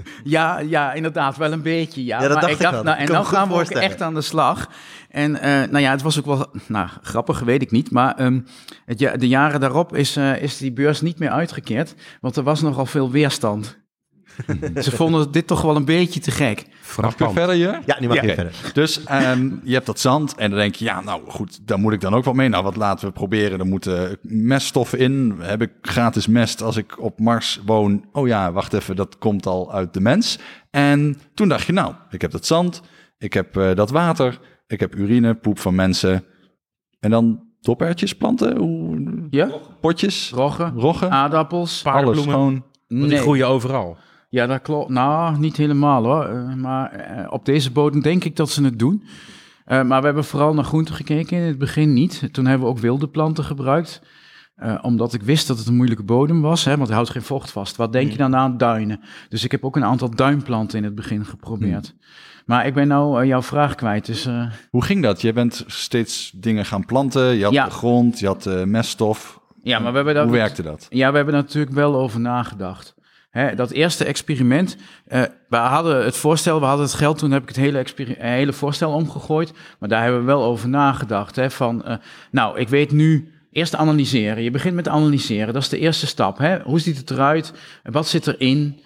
Ja, inderdaad, wel een beetje. Ja, Ja, dat maar dacht ik wel. nou, en Ik kan dan me goed gaan we ook voorstellen. echt aan de slag. En nou ja, het was ook wel, grappig, weet ik niet. Maar de jaren daarop is die beurs niet meer uitgekeerd. Want er was nogal veel weerstand. Ze vonden dit toch wel een beetje te gek. Mag ik weer Frappant. verder, je? Ja, nu mag je Oké. verder. Dus je hebt dat zand en dan denk je, ja, nou goed, daar moet ik dan ook wel mee. Nou, wat laten we proberen? Er moeten meststoffen in. Heb ik gratis mest als ik op Mars woon? Oh ja, wacht even, dat komt al uit de mens. En toen dacht je, nou, ik heb dat zand, ik heb dat water, ik heb urine, poep van mensen. En dan dopertjes planten? Ja? Potjes? Roggen, aardappels. Alles paardenbloemen. gewoon. Want die groeien overal. Ja, dat klopt. Nou, niet helemaal hoor. Maar op deze bodem denk ik dat ze het doen. Maar we hebben vooral naar groenten gekeken, in het begin niet. Toen hebben we ook wilde planten gebruikt. Omdat ik wist dat het een moeilijke bodem was, want hij houdt geen vocht vast. Wat denk je dan aan duinen? Dus ik heb ook een aantal duinplanten in het begin geprobeerd. Maar ik ben nou jouw vraag kwijt, dus... Hoe ging dat? Je bent steeds dingen gaan planten, je had Ja. de grond, je had meststof. Ja, maar we hebben dat... Hoe werkte dat? Ja, we hebben er natuurlijk wel over nagedacht. Dat eerste experiment, we hadden het voorstel, we hadden het geld, toen heb ik het hele voorstel omgegooid. Maar daar hebben we wel over nagedacht. Nou, ik weet nu, eerst analyseren. Je begint met analyseren, dat is de eerste stap. Hoe ziet het eruit? Wat zit erin?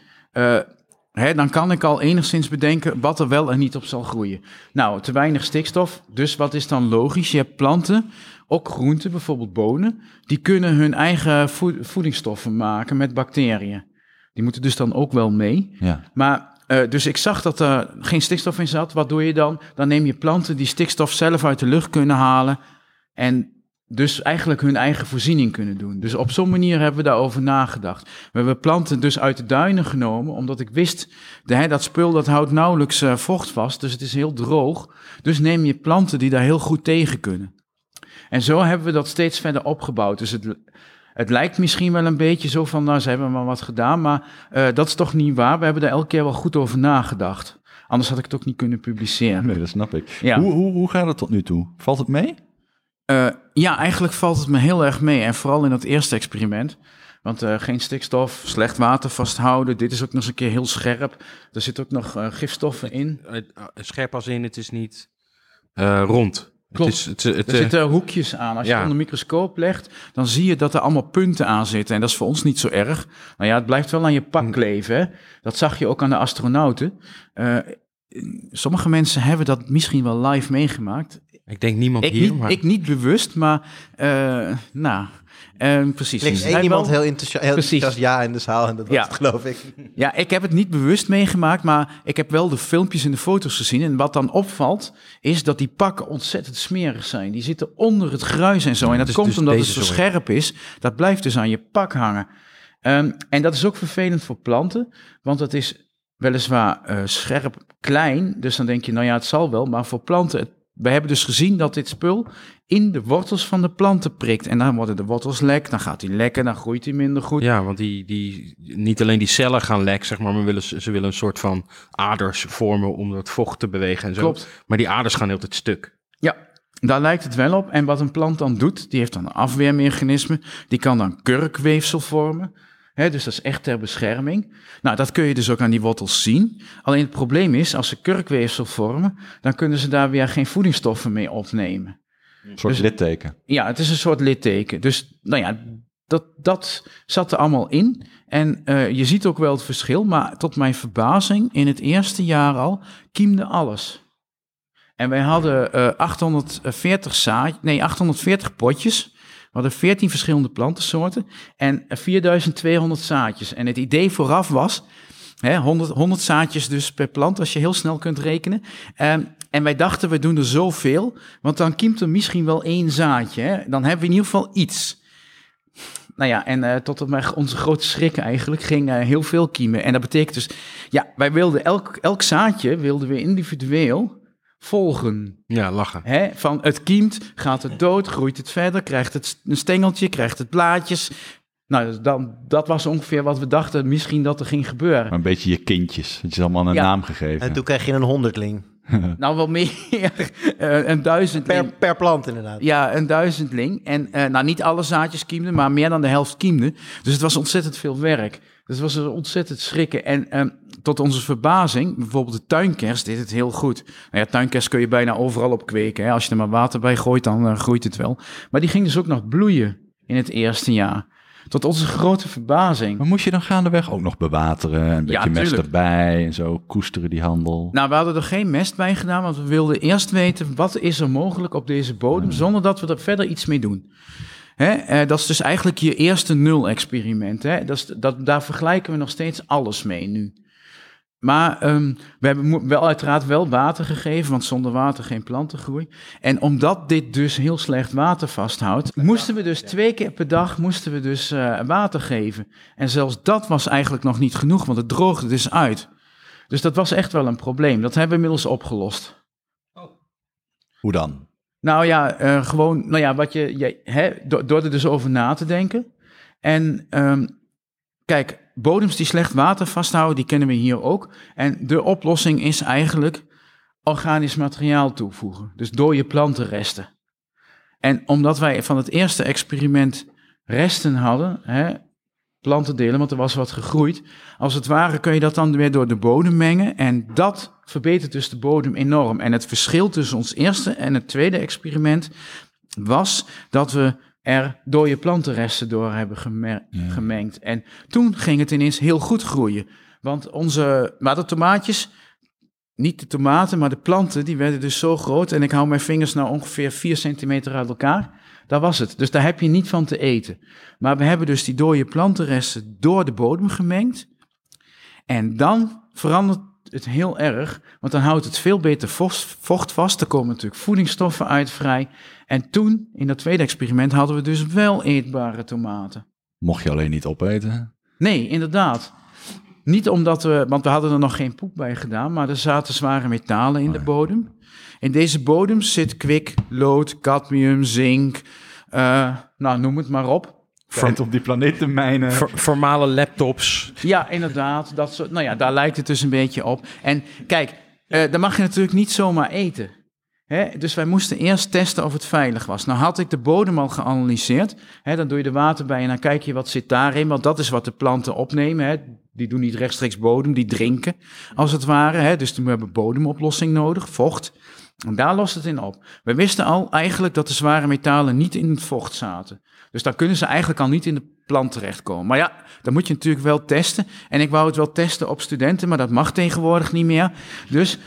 Dan kan ik al enigszins bedenken wat er wel en niet op zal groeien. Nou, te weinig stikstof, dus wat is dan logisch? Je hebt planten, ook groenten, bijvoorbeeld bonen, die kunnen hun eigen voedingsstoffen maken met bacteriën. Die moeten dus dan ook wel mee. Ja. Maar, dus ik zag dat er geen stikstof in zat. Wat doe je dan? Dan neem je planten die stikstof zelf uit de lucht kunnen halen en dus eigenlijk hun eigen voorziening kunnen doen. Dus op zo'n manier hebben we daarover nagedacht. We hebben planten dus uit de duinen genomen, omdat ik wist, dat spul dat houdt nauwelijks vocht vast, dus het is heel droog. Dus neem je planten die daar heel goed tegen kunnen. En zo hebben we dat steeds verder opgebouwd. Dus het lijkt misschien wel een beetje zo van, nou, ze hebben maar wat gedaan, maar dat is toch niet waar. We hebben daar elke keer wel goed over nagedacht. Anders had ik het ook niet kunnen publiceren. Nee, dat snap ik. Ja. Hoe gaat het tot nu toe? Valt het mee? Ja, eigenlijk valt het me heel erg mee. En vooral in dat eerste experiment. Want geen stikstof, slecht water vasthouden. Dit is ook nog eens een keer heel scherp. Er zitten ook nog gifstoffen in. Scherp als in, het is niet rond. Klopt. Het Er zitten hoekjes aan. Als je ja. onder de microscoop legt, dan zie je dat er allemaal punten aan zitten. En dat is voor ons niet zo erg. Nou ja, het blijft wel aan je pak kleven. Hè? Dat zag je ook aan de astronauten. Sommige mensen hebben dat misschien wel live meegemaakt. Ik denk niemand Ik hier, niet, maar... ik niet bewust, maar precies. Er is Hij één iemand wel- heel enthousiast ja in de zaal en dat was Ja. het, geloof ik. Ja, ik heb het niet bewust meegemaakt, maar ik heb wel de filmpjes en de foto's gezien. En wat dan opvalt, is dat die pakken ontzettend smerig zijn. Die zitten onder het gruis en zo. En dat Dus- komt dus omdat het deze zo zo scherp is. Dat blijft dus aan je pak hangen. En dat is ook vervelend voor planten, want het is weliswaar scherp klein. Dus dan denk je, nou ja, het zal wel. Maar voor planten, we hebben dus gezien dat dit spul in de wortels van de planten prikt. En dan worden de wortels lek, dan gaat die lekken, dan groeit die minder goed. Ja, want die niet alleen die cellen gaan lek, zeg maar ze willen een soort van aders vormen om het vocht te bewegen en zo. Klopt. Maar die aders gaan heel het stuk. Ja, daar lijkt het wel op. En wat een plant dan doet, die heeft dan een afweermechanisme. Die kan dan kurkweefsel vormen. Dus dat is echt ter bescherming. Nou, dat kun je dus ook aan die wortels zien. Alleen het probleem is, als ze kurkweefsel vormen, dan kunnen ze daar weer geen voedingsstoffen mee opnemen. Een soort Dus- litteken. Ja, het is een soort litteken. Dus nou ja, dat zat er allemaal in. En je ziet ook wel het verschil, maar tot mijn verbazing, in het eerste jaar al, kiemde alles. En wij hadden 840 potjes. We hadden 14 verschillende plantensoorten en 4200 zaadjes. En het idee vooraf was, 100 zaadjes dus per plant, als je heel snel kunt rekenen. En wij dachten, we doen er zoveel, want dan kiemt er misschien wel 1 zaadje. Hè? Dan hebben we in ieder geval iets. Nou ja, en tot onze grote schrik eigenlijk ging heel veel kiemen. En dat betekent dus, ja, wij wilden elk zaadje wilden we individueel volgen. Ja, lachen. Van het kiemt, gaat het dood, groeit het verder, krijgt het een stengeltje, krijgt het blaadjes. Nou, dat was ongeveer wat we dachten misschien dat er ging gebeuren. Maar een beetje je kindjes. Het is allemaal een naam gegeven. En toen kreeg je een 100ling. Nou, wel meer. Een 1000ling. Per plant inderdaad. Ja, een 1000ling. En nou, niet alle zaadjes kiemden, maar meer dan de helft kiemde. Dus het was ontzettend veel werk. Dus het was ontzettend schrikken. En tot onze verbazing, bijvoorbeeld de tuinkers deed het heel goed. Nou ja, tuinkers kun je bijna overal op kweken. Hè? Als je er maar water bij gooit, dan groeit het wel. Maar die ging dus ook nog bloeien in het eerste jaar. Tot onze grote verbazing. Maar moest je dan gaandeweg ook nog bewateren? Een beetje mest tuurlijk. erbij en zo koesteren die handel? Nou, we hadden er geen mest bij gedaan, want we wilden eerst weten wat is er mogelijk op deze bodem, zonder dat we er verder iets mee doen. Dat is dus eigenlijk je eerste nul-experiment. Daar vergelijken we nog steeds alles mee nu. Maar we hebben wel uiteraard wel water gegeven, want zonder water geen plantengroei. En omdat dit dus heel slecht water vasthoudt, moesten we dus 2 keer per dag water geven. En zelfs dat was eigenlijk nog niet genoeg, want het droogde dus uit. Dus dat was echt wel een probleem. Dat hebben we inmiddels opgelost. Hoe dan? Nou ja, door er dus over na te denken. En kijk, bodems die slecht water vasthouden, die kennen we hier ook. En de oplossing is eigenlijk organisch materiaal toevoegen. Dus dode plantenresten. En omdat wij van het eerste experiment resten hadden, plantendelen, want er was wat gegroeid. Als het ware kun je dat dan weer door de bodem mengen. En dat verbetert dus de bodem enorm. En het verschil tussen ons eerste en het tweede experiment was dat we er dode plantenresten door hebben gemengd. En toen ging het ineens heel goed groeien. Want de tomaatjes, niet de tomaten, maar de planten, die werden dus zo groot. En ik hou mijn vingers nou ongeveer 4 centimeter uit elkaar. Dat was het. Dus daar heb je niet van te eten. Maar we hebben dus die dode plantenresten door de bodem gemengd. En dan verandert het heel erg, want dan houdt het veel beter vocht vast. Er komen natuurlijk voedingsstoffen uit vrij. En toen, in dat tweede experiment, hadden we dus wel eetbare tomaten. Mocht je alleen niet opeten? Nee, inderdaad. Niet omdat want we hadden er nog geen poep bij gedaan, maar er zaten zware metalen in de bodem. In deze bodem zit kwik, lood, cadmium, zink, noem het maar op. Tijd om die planeet te mijnen. Formale laptops. Ja, inderdaad. Daar lijkt het dus een beetje op. En kijk, dan mag je natuurlijk niet zomaar eten. Dus wij moesten eerst testen of het veilig was. Nou had ik de bodem al geanalyseerd. Dan doe je er water bij en dan kijk je wat zit daarin. Want dat is wat de planten opnemen. Die doen niet rechtstreeks bodem, die drinken als het ware. Dus we hebben bodemoplossing nodig, vocht. En daar lost het in op. We wisten al eigenlijk dat de zware metalen niet in het vocht zaten. Dus dan kunnen ze eigenlijk al niet in de plant terechtkomen. Maar ja, dan moet je natuurlijk wel testen. En ik wou het wel testen op studenten, maar dat mag tegenwoordig niet meer. Dus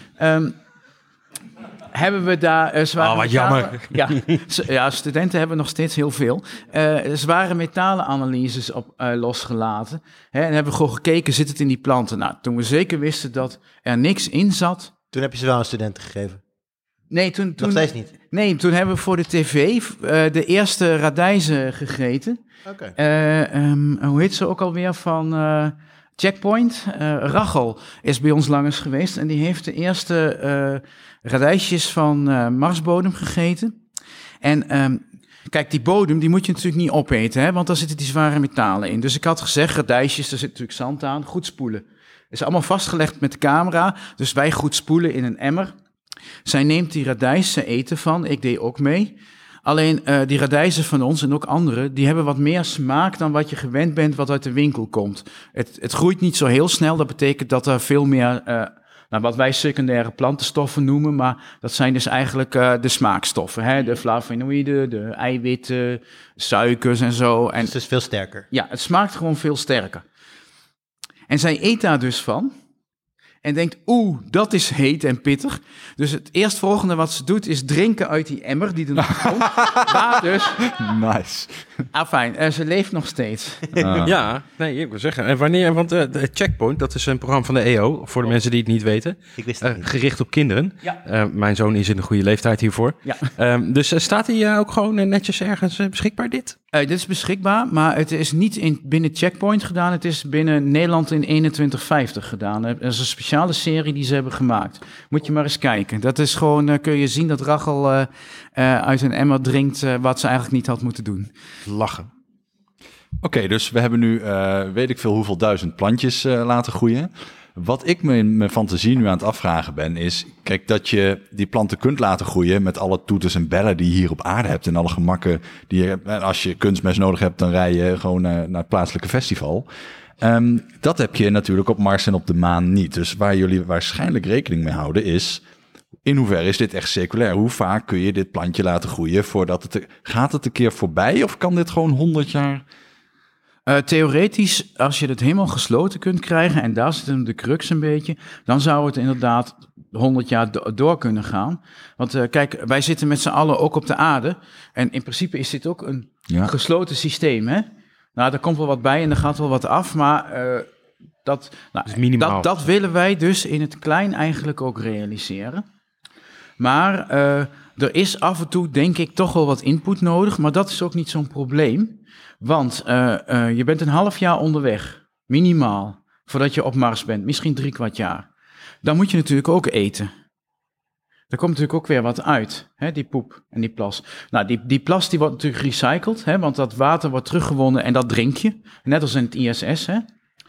hebben we daar zware wat metalen... jammer. Ja, studenten hebben nog steeds heel veel. Zware metalenanalyses losgelaten. En hebben we gewoon gekeken, zit het in die planten? Nou, toen we zeker wisten dat er niks in zat... Toen heb je ze wel aan studenten gegeven? Nee, toen Nog steeds niet? Nee, toen hebben we voor de tv de eerste radijzen gegeten. Oké. Hoe heet ze ook alweer van Checkpoint? Rachel is bij ons langs geweest en die heeft de eerste radijsjes van Marsbodem gegeten. En kijk, die bodem die moet je natuurlijk niet opeten, want daar zitten die zware metalen in. Dus ik had gezegd, radijsjes, daar zit natuurlijk zand aan, goed spoelen. Het is allemaal vastgelegd met de camera, dus wij goed spoelen in een emmer. Zij neemt die radijs, ze eten van, ik deed ook mee. Alleen die radijzen van ons en ook andere, die hebben wat meer smaak dan wat je gewend bent wat uit de winkel komt. Het groeit niet zo heel snel, dat betekent dat er veel meer, wat wij secundaire plantenstoffen noemen, maar dat zijn dus eigenlijk de smaakstoffen. Hè? De flavonoïden, de eiwitten, suikers en zo. En, Dus het is veel sterker. ja, het smaakt gewoon veel sterker. En zij eet daar dus van en denkt, dat is heet en pittig. Dus het eerstvolgende wat ze doet is drinken uit die emmer die er nog komt. Maar dus, Nice. fijn, ze leeft nog steeds. Ja, nee, ik wil zeggen. En wanneer, want Checkpoint, dat is een programma van de EO, voor de mensen die het niet weten. Ik wist het niet. Gericht op kinderen. Ja. Mijn zoon is in de goede leeftijd hiervoor. Ja. Dus staat hij ook gewoon netjes ergens beschikbaar, dit? Dit is beschikbaar, maar het is niet binnen Checkpoint gedaan. Het is binnen Nederland in 2150 gedaan. Dat is een speciale serie die ze hebben gemaakt. Moet je maar eens kijken. Dat is gewoon, kun je zien dat Rachel uit een emmer drinkt wat ze eigenlijk niet had moeten doen. Lachen. Oké, dus we hebben nu weet ik veel hoeveel duizend plantjes laten groeien. Wat ik me in mijn fantasie nu aan het afvragen ben is, kijk, dat je die planten kunt laten groeien met alle toeters en bellen die je hier op aarde hebt en alle gemakken die je hebt. En als je kunstmest nodig hebt, dan rij je gewoon naar het plaatselijke festival. Dat heb je natuurlijk op Mars en op de maan niet. Dus waar jullie waarschijnlijk rekening mee houden is, in hoeverre is dit echt seculair? Hoe vaak kun je dit plantje laten groeien voordat het... Gaat het een keer voorbij of kan dit gewoon 100 jaar... Theoretisch, als je het helemaal gesloten kunt krijgen, en daar zit hem de crux een beetje, dan zou het inderdaad 100 jaar door kunnen gaan. Want kijk, wij zitten met z'n allen ook op de aarde. En in principe is dit ook een gesloten systeem, hè? Nou, er komt wel wat bij en er gaat wel wat af, maar dat willen wij dus in het klein eigenlijk ook realiseren. Maar er is af en toe, denk ik, toch wel wat input nodig, maar dat is ook niet zo'n probleem. Want je bent een half jaar onderweg, minimaal, voordat je op Mars bent, misschien 3/4 jaar. Dan moet je natuurlijk ook eten. Er komt natuurlijk ook weer wat uit, hè, die poep en die plas. Nou, die plas die wordt natuurlijk recycled, hè, want dat water wordt teruggewonnen en dat drink je. Net als in het ISS, hè.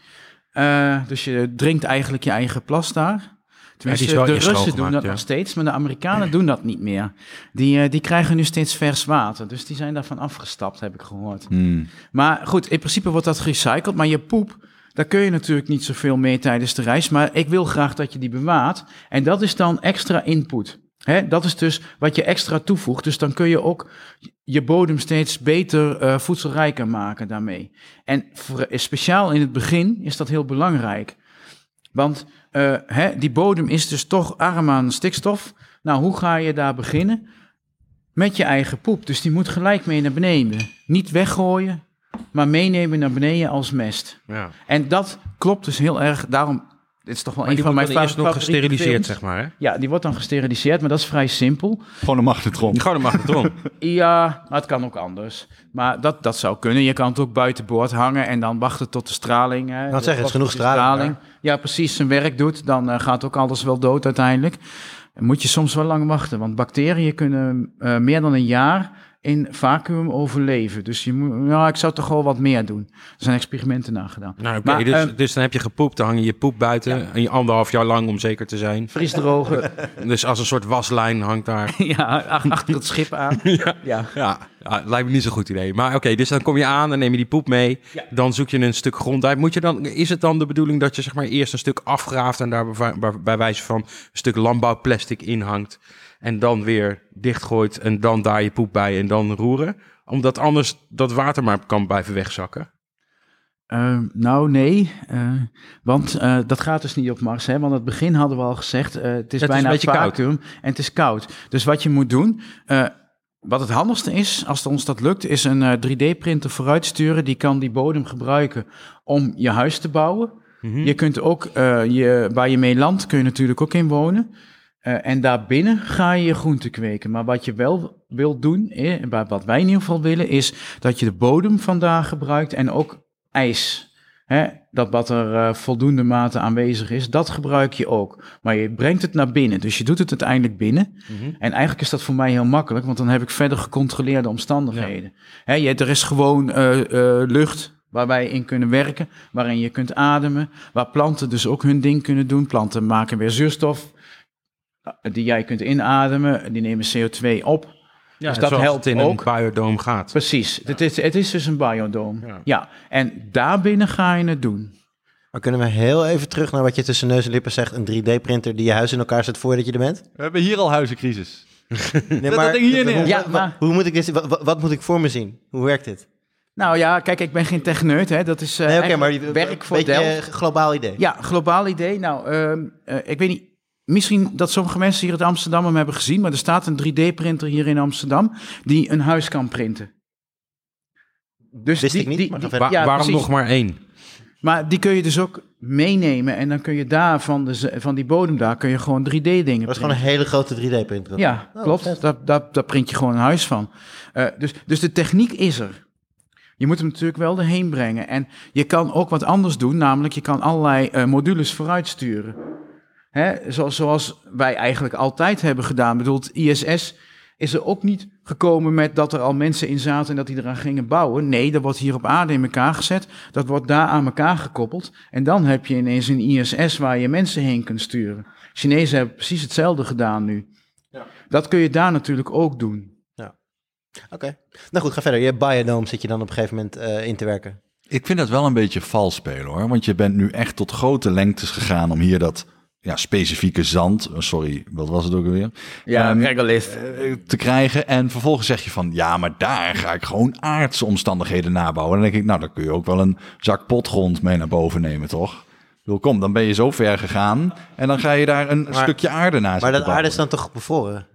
Dus je drinkt eigenlijk je eigen plas daar. Tenminste, de Russen doen dat nog steeds, maar de Amerikanen doen dat niet meer. Die krijgen nu steeds vers water, dus die zijn daarvan afgestapt, heb ik gehoord. Maar goed, in principe wordt dat gerecycled, maar je poep, daar kun je natuurlijk niet zoveel mee tijdens de reis, maar ik wil graag dat je die bewaart. En dat is dan extra input. Hè? Dat is dus wat je extra toevoegt, dus dan kun je ook je bodem steeds beter voedselrijker maken daarmee. En speciaal in het begin is dat heel belangrijk. Want die bodem is dus toch arm aan stikstof. Nou, hoe ga je daar beginnen? Met je eigen poep. Dus die moet gelijk mee naar beneden. Niet weggooien, maar meenemen naar beneden als mest. Ja. En dat klopt dus heel erg. Daarom, dit is toch wel een van mijn favoriete nog gesteriliseerd, films. zeg maar, hè? Ja, die wordt dan gesteriliseerd, maar dat is vrij simpel. Gewoon een magnetron. Ja, maar het kan ook anders. Maar dat zou kunnen. Je kan het ook buitenboord hangen en dan wachten tot de straling. Dan zeg je, is genoeg straling. Ja, precies, zijn werk doet. Dan gaat ook alles wel dood uiteindelijk. Dan moet je soms wel lang wachten, want bacteriën kunnen meer dan een jaar in vacuüm overleven. Dus ik zou toch wel wat meer doen. Er zijn experimenten naar gedaan. Nou, dus dan heb je gepoept, dan hang je poep buiten. En je 1,5 jaar lang om zeker te zijn. Vriesdrogen. Dus als een soort waslijn hangt daar. Ja, achter het schip aan. Ja, lijkt me niet zo'n goed idee. Maar oké, dus dan kom je aan, dan neem je die poep mee. Ja. Dan zoek je een stuk grond uit. Is het dan de bedoeling dat je zeg maar eerst een stuk afgraaft en daar bij wijze van een stuk landbouwplastic inhangt en dan weer dichtgooit en dan daar je poep bij en dan roeren? Omdat anders dat water maar kan blijven wegzakken. Nee, want dat gaat dus niet op Mars. Hè? Want aan het begin hadden we al gezegd, het is bijna vacuüm en het is koud. Dus wat je moet doen, wat het handigste is, als ons dat lukt, is een 3D-printer vooruitsturen. Die kan die bodem gebruiken om je huis te bouwen. Mm-hmm. Je kunt ook, waar je mee landt, kun je natuurlijk ook in wonen. En daarbinnen ga je je groenten kweken. Maar wat je wel wilt doen, wat wij in ieder geval willen, is dat je de bodem vandaag gebruikt en ook ijs. Dat wat er voldoende mate aanwezig is, dat gebruik je ook. Maar je brengt het naar binnen, dus je doet het uiteindelijk binnen. Mm-hmm. En eigenlijk is dat voor mij heel makkelijk, want dan heb ik verder gecontroleerde omstandigheden. Ja. Er is gewoon lucht waar wij in kunnen werken, waarin je kunt ademen, waar planten dus ook hun ding kunnen doen. Planten maken weer zuurstof die jij kunt inademen, die nemen CO2 op. Ja, dus dat helpt in ook. een biodome gaat. Precies, het is dus een biodome. Ja, en daarbinnen ga je het doen. Maar kunnen we heel even terug naar wat je tussen neus en lippen zegt? Een 3D-printer die je huis in elkaar zet voordat je er bent? We hebben hier al huizencrisis. Nee, dat ding hier neer. Ja, maar- Hoe moet ik dit, wat moet ik voor me zien? Hoe werkt dit? Nou ja, kijk, ik ben geen techneut, hè. Dat is Nee, oké, maar werk voor een beetje Delft. globaal idee. Ja, globaal idee. Nou, ik weet niet, misschien dat sommige mensen hier in Amsterdam hem hebben gezien, maar er staat een 3D-printer hier in Amsterdam die een huis kan printen. Dus Wist ik niet, maar ga verder. ja, Waarom precies. nog maar 1? Maar die kun je dus ook meenemen en dan kun je daar van die bodem daar kun je gewoon 3D-dingen Dat is gewoon een hele grote 3D-printer. Ja, klopt. Daar print je gewoon een huis van. Dus de techniek is er. Je moet hem natuurlijk wel erheen brengen. En je kan ook wat anders doen, namelijk je kan allerlei modules vooruitsturen. Hè? Zoals wij eigenlijk altijd hebben gedaan. Ik bedoel, het ISS is er ook niet gekomen met dat er al mensen in zaten en dat die eraan gingen bouwen. Nee, dat wordt hier op aarde in elkaar gezet. Dat wordt daar aan elkaar gekoppeld. En dan heb je ineens een ISS waar je mensen heen kunt sturen. Chinezen hebben precies hetzelfde gedaan nu. Ja. Dat kun je daar natuurlijk ook doen. Oké. Nou goed, ga verder. Je biodome zit je dan op een gegeven moment in te werken. Ik vind dat wel een beetje vals spelen hoor. Want je bent nu echt tot grote lengtes gegaan om hier dat specifieke zand, sorry, wat was het ook alweer? Ja, regolith. Te krijgen. En vervolgens zeg je van, ja, maar daar ga ik gewoon aardse omstandigheden nabouwen. En dan denk ik, nou, dan kun je ook wel een zak potgrond mee naar boven nemen, toch? Kom, dan ben je zo ver gegaan en dan ga je daar een stukje aarde naast. Maar dat aarde is dan toch bevroren?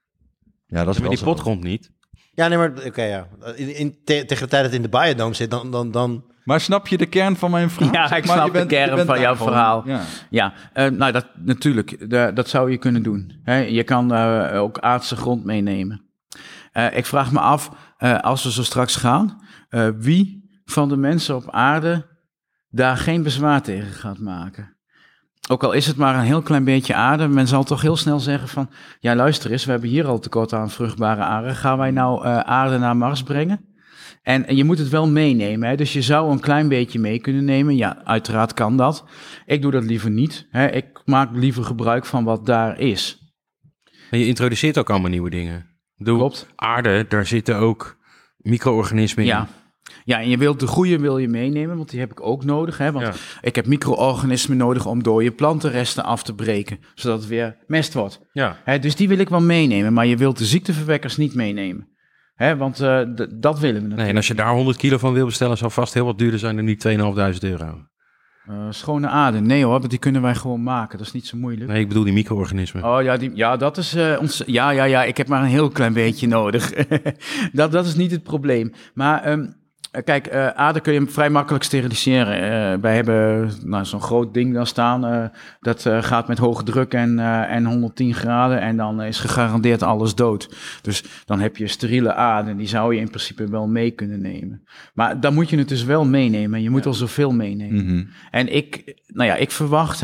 Ja, dat is Maar wel die zo. potgrond niet. Ja, nee, maar oké, ja. Tegen de tijd dat het in de biodome zit, dan... Maar snap je de kern van mijn vraag? Ja, Zeg ik maar, snap je bent- de kern je bent van daar jouw gewoon- verhaal. Ja. Ja, nou dat natuurlijk, dat zou je kunnen doen. Hè? Je kan ook aardse grond meenemen. Ik vraag me af, als we zo straks gaan, wie van de mensen op aarde daar geen bezwaar tegen gaat maken. Ook al is het maar een heel klein beetje aarde, men zal toch heel snel zeggen van, ja luister eens, we hebben hier al tekort aan vruchtbare aarde. Gaan wij nou aarde naar Mars brengen? En je moet het wel meenemen, hè? Dus je zou een klein beetje mee kunnen nemen. Ja, uiteraard kan dat. Ik doe dat liever niet. Hè? Ik maak liever gebruik van wat daar is. En je introduceert ook allemaal nieuwe dingen. Klopt. Aarde, daar zitten ook micro-organismen in. Ja, en de goede wil je meenemen, want die heb ik ook nodig. Hè? Want Ja. ik heb micro-organismen nodig om dode plantenresten af te breken, zodat het weer mest wordt. Ja. Hè? Dus die wil ik wel meenemen, maar je wilt de ziekteverwekkers niet meenemen. Hè? Want dat willen we natuurlijk. Nee, en als je daar 100 kilo van wil bestellen, zal vast heel wat duurder zijn dan die 2.500 euro. Schone aarde, nee hoor, want die kunnen wij gewoon maken. Dat is niet zo moeilijk. Nee, ik bedoel die micro-organismen. Oh ja, dat is ons. Ja, ik heb maar een heel klein beetje nodig. dat is niet het probleem. Maar kijk, aarde kun je vrij makkelijk steriliseren. Wij hebben zo'n groot ding daar staan. Dat gaat met hoge druk en 110 graden. En dan is gegarandeerd alles dood. Dus dan heb je steriele aarde. En die zou je in principe wel mee kunnen nemen. Maar dan moet je het dus wel meenemen. Je moet al zoveel meenemen. Mhm. En ik verwacht,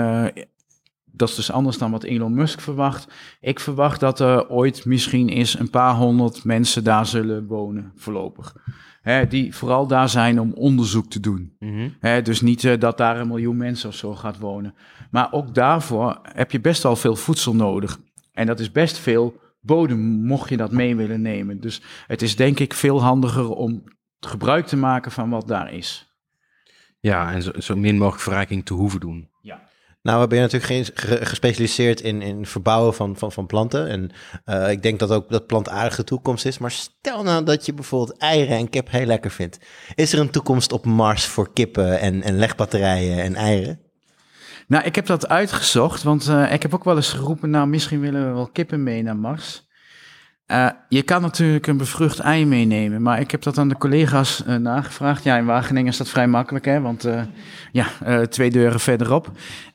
dat is dus anders dan wat Elon Musk verwacht. Ik verwacht dat er ooit misschien eens een paar 100 mensen daar zullen wonen, voorlopig. Die vooral daar zijn om onderzoek te doen. Mhm. Dus niet dat daar 1 miljoen mensen of zo gaat wonen. Maar ook daarvoor heb je best wel veel voedsel nodig. En dat is best veel bodem, mocht je dat mee willen nemen. Dus het is denk ik veel handiger om gebruik te maken van wat daar is. Ja, en zo min mogelijk verrijking te hoeven doen. Nou, ben je natuurlijk gespecialiseerd in verbouwen van planten. En ik denk dat ook dat plantaardige toekomst is. Maar stel nou dat je bijvoorbeeld eieren en kip heel lekker vindt. Is er een toekomst op Mars voor kippen en legbatterijen en eieren? Nou, ik heb dat uitgezocht, want ik heb ook wel eens geroepen, nou, misschien willen we wel kippen mee naar Mars. Je kan natuurlijk een bevrucht ei meenemen, maar ik heb dat aan de collega's nagevraagd. Ja, in Wageningen is dat vrij makkelijk, hè, want 2 deuren verderop.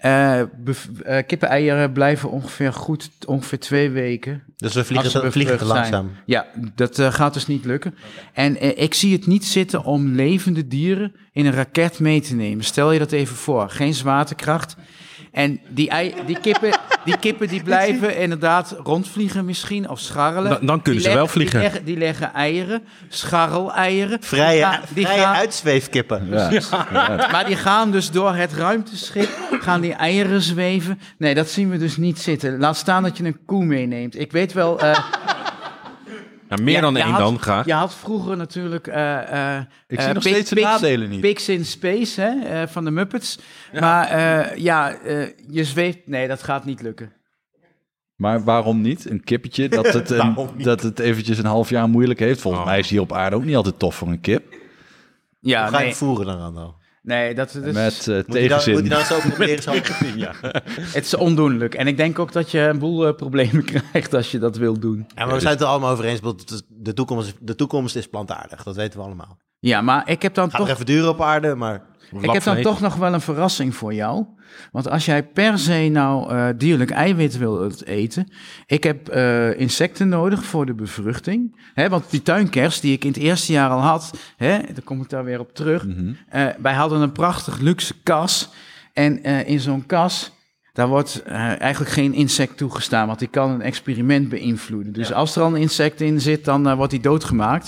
Kippeneieren blijven ongeveer 2 weken. Dus we als ze vliegen te bevrucht zijn. langzaam. Ja, dat gaat dus niet lukken. En ik zie het niet zitten om levende dieren in een raket mee te nemen. Stel je dat even voor, geen zwaartekracht. En die kippen die blijven inderdaad rondvliegen misschien, of scharrelen. Dan kunnen ze wel vliegen. Die leggen eieren, scharreleieren. Vrije Die gaan- uitzweefkippen. Maar die gaan dus door het ruimteschip, gaan die eieren zweven. Nee, dat zien we dus niet zitten. Laat staan dat je een koe meeneemt. Ik weet wel... Nou, meer dan één dan, graag. Je had vroeger natuurlijk... Ik zie nog steeds de nadelen niet. Pigs in Space, hè, van de Muppets. Ja. Maar je zweeft... Nee, dat gaat niet lukken. Maar waarom niet? Een kippetje dat het eventjes een half jaar moeilijk heeft. Volgens mij is hier op aarde ook niet altijd tof voor een kip. Ja, hoe ga je het voeren dan, Rando? Nee, dat is... Met tegenzin. Moet je dan zo proberen? Ja. Het is ondoenlijk. En ik denk ook dat je een boel problemen krijgt als je dat wilt doen. Ja, maar we zijn het er allemaal over eens. De toekomst is plantaardig. Dat weten we allemaal. Ja, maar ik heb dan gaat toch... even duren op aarde, maar... Ik heb dan toch nog wel een verrassing voor jou. Want als jij per se nou dierlijk eiwit wil eten... Ik heb insecten nodig voor de bevruchting. Hè, want die tuinkers die ik in het eerste jaar al had... Hè, daar kom ik daar weer op terug. Mm-hmm. Wij hadden een prachtig luxe kas. En in zo'n kas... Daar wordt eigenlijk geen insect toegestaan... want die kan een experiment beïnvloeden. Dus als er al een insect in zit... dan wordt die doodgemaakt...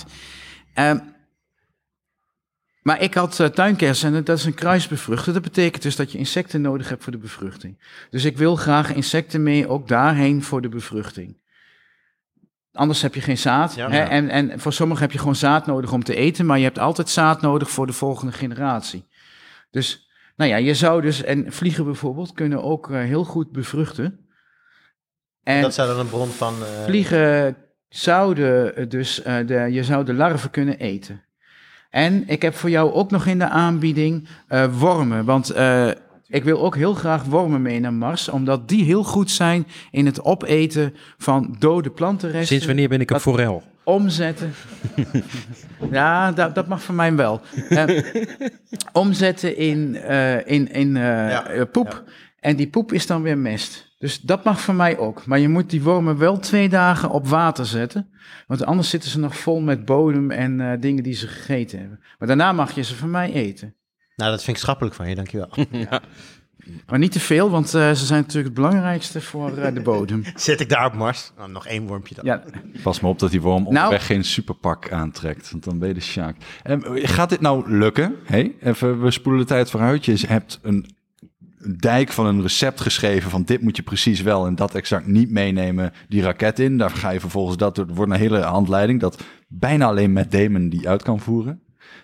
Maar ik had tuinkersen en dat is een kruisbevruchten. Dat betekent dus dat je insecten nodig hebt voor de bevruchting. Dus ik wil graag insecten mee ook daarheen voor de bevruchting. Anders heb je geen zaad. Ja, hè? Ja. En voor sommigen heb je gewoon zaad nodig om te eten, maar je hebt altijd zaad nodig voor de volgende generatie. Dus, nou ja, je zou dus, en vliegen bijvoorbeeld, kunnen ook heel goed bevruchten. En dat zou dan een bron van... Vliegen zouden dus, je zou de larven kunnen eten. En ik heb voor jou ook nog in de aanbieding wormen. Want ik wil ook heel graag wormen mee naar Mars. Omdat die heel goed zijn in het opeten van dode plantenresten. Sinds wanneer ben ik een forel? Omzetten. Ja, dat mag van mij wel. Omzetten in poep. Ja. En die poep is dan weer mest. Dus dat mag van mij ook. Maar je moet die wormen wel 2 dagen op water zetten. Want anders zitten ze nog vol met bodem en dingen die ze gegeten hebben. Maar daarna mag je ze van mij eten. Nou, dat vind ik schappelijk van je, dankjewel. Ja. Maar niet te veel, want ze zijn natuurlijk het belangrijkste voor de bodem. Zet ik daar op Mars? Nou, nog 1 wormpje dan. Ja. Pas maar op dat die worm onderweg geen superpak aantrekt. Want dan ben je de sjaak. Gaat dit nou lukken? Hey, even, we spoelen de tijd vooruit. Je hebt een dijk van een recept geschreven van dit moet je precies wel en dat exact niet meenemen die raket in. Daar ga je vervolgens, dat wordt een hele handleiding dat bijna alleen Matt Damon die uit kan voeren.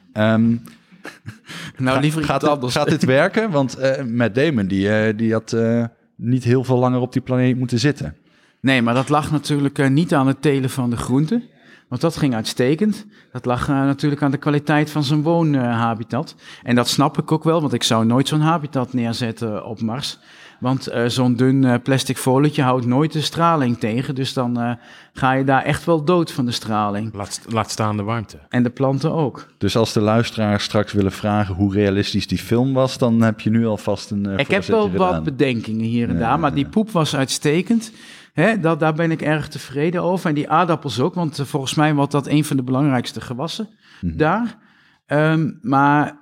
Nou, liever gaat dit werken? Want Matt Damon die had niet heel veel langer op die planeet moeten zitten. Nee, maar dat lag natuurlijk niet aan het telen van de groenten. Want dat ging uitstekend. Dat lag natuurlijk aan de kwaliteit van zijn woonhabitat. En dat snap ik ook wel, want ik zou nooit zo'n habitat neerzetten op Mars. Want zo'n dun plastic folietje houdt nooit de straling tegen. Dus dan ga je daar echt wel dood van de straling. Laat staan de warmte. En de planten ook. Dus als de luisteraars straks willen vragen hoe realistisch die film was, dan heb je nu alvast een ik heb wel wat bedenkingen hier en daar, maar die poep was uitstekend. Daar ben ik erg tevreden over. En die aardappels ook, want volgens mij wordt dat een van de belangrijkste gewassen daar. Maar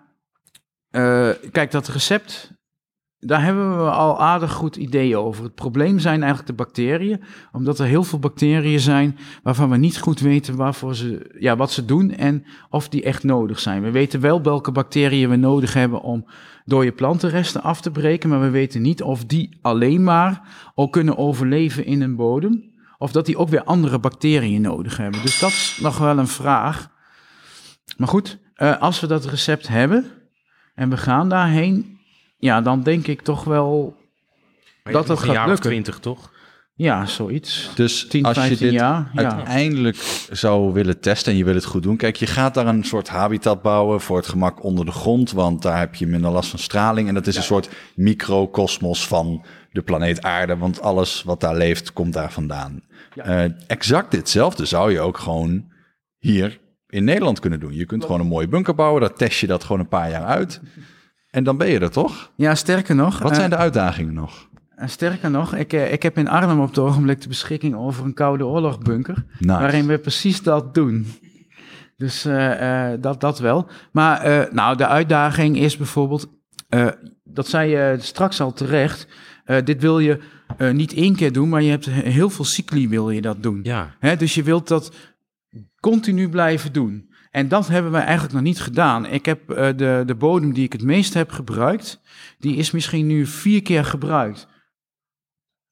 kijk, dat recept, daar hebben we al aardig goed ideeën over. Het probleem zijn eigenlijk de bacteriën, omdat er heel veel bacteriën zijn waarvan we niet goed weten wat ze doen en of die echt nodig zijn. We weten wel welke bacteriën we nodig hebben om dode plantenresten af te breken, maar we weten niet of die alleen maar ook kunnen overleven in een bodem, of dat die ook weer andere bacteriën nodig hebben. Dus dat is nog wel een vraag. Maar goed, als we dat recept hebben en we gaan daarheen, ja, dan denk ik toch wel dat dat gaat lukken. Een jaar of 20, toch? Ja, zoiets. Dus 10, als 15 je dit jaar, uiteindelijk zou willen testen en je wil het goed doen, kijk, je gaat daar een soort habitat bouwen voor het gemak onder de grond, want daar heb je minder last van straling en dat is een soort microcosmos van de planeet Aarde, want alles wat daar leeft komt daar vandaan. Ja. Exact ditzelfde zou je ook gewoon hier in Nederland kunnen doen. Je kunt gewoon een mooie bunker bouwen, daar test je dat gewoon een paar jaar uit en dan ben je er toch? Ja, sterker nog. Wat zijn de uitdagingen nog? Sterker nog, ik heb in Arnhem op het ogenblik de beschikking over een Koude Oorlogbunker, waarin we precies dat doen. Dus dat wel. Maar de uitdaging is bijvoorbeeld, dat zei je straks al terecht, dit wil je niet 1 keer doen, maar je hebt heel veel cycli wil je dat doen. Ja. Dus je wilt dat continu blijven doen. En dat hebben we eigenlijk nog niet gedaan. Ik heb de bodem die ik het meest heb gebruikt, die is misschien nu 4 keer gebruikt.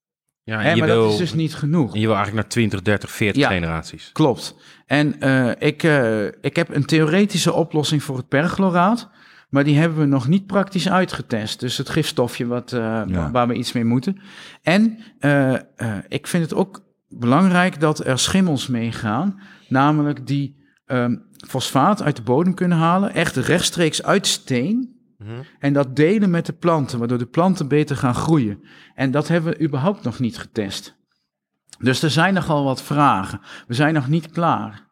Ja, Hè, maar dat is dus niet genoeg. En je wil eigenlijk naar 20, 30, 40 Ja. generaties. Klopt. En ik heb een theoretische oplossing voor het perchloraat, maar die hebben we nog niet praktisch uitgetest. Dus het gifstofje waar we iets mee moeten. En ik vind het ook belangrijk dat er schimmels meegaan, namelijk die fosfaat uit de bodem kunnen halen, echt rechtstreeks uit steen. En dat delen met de planten, waardoor de planten beter gaan groeien. En dat hebben we überhaupt nog niet getest. Dus er zijn nogal wat vragen. We zijn nog niet klaar.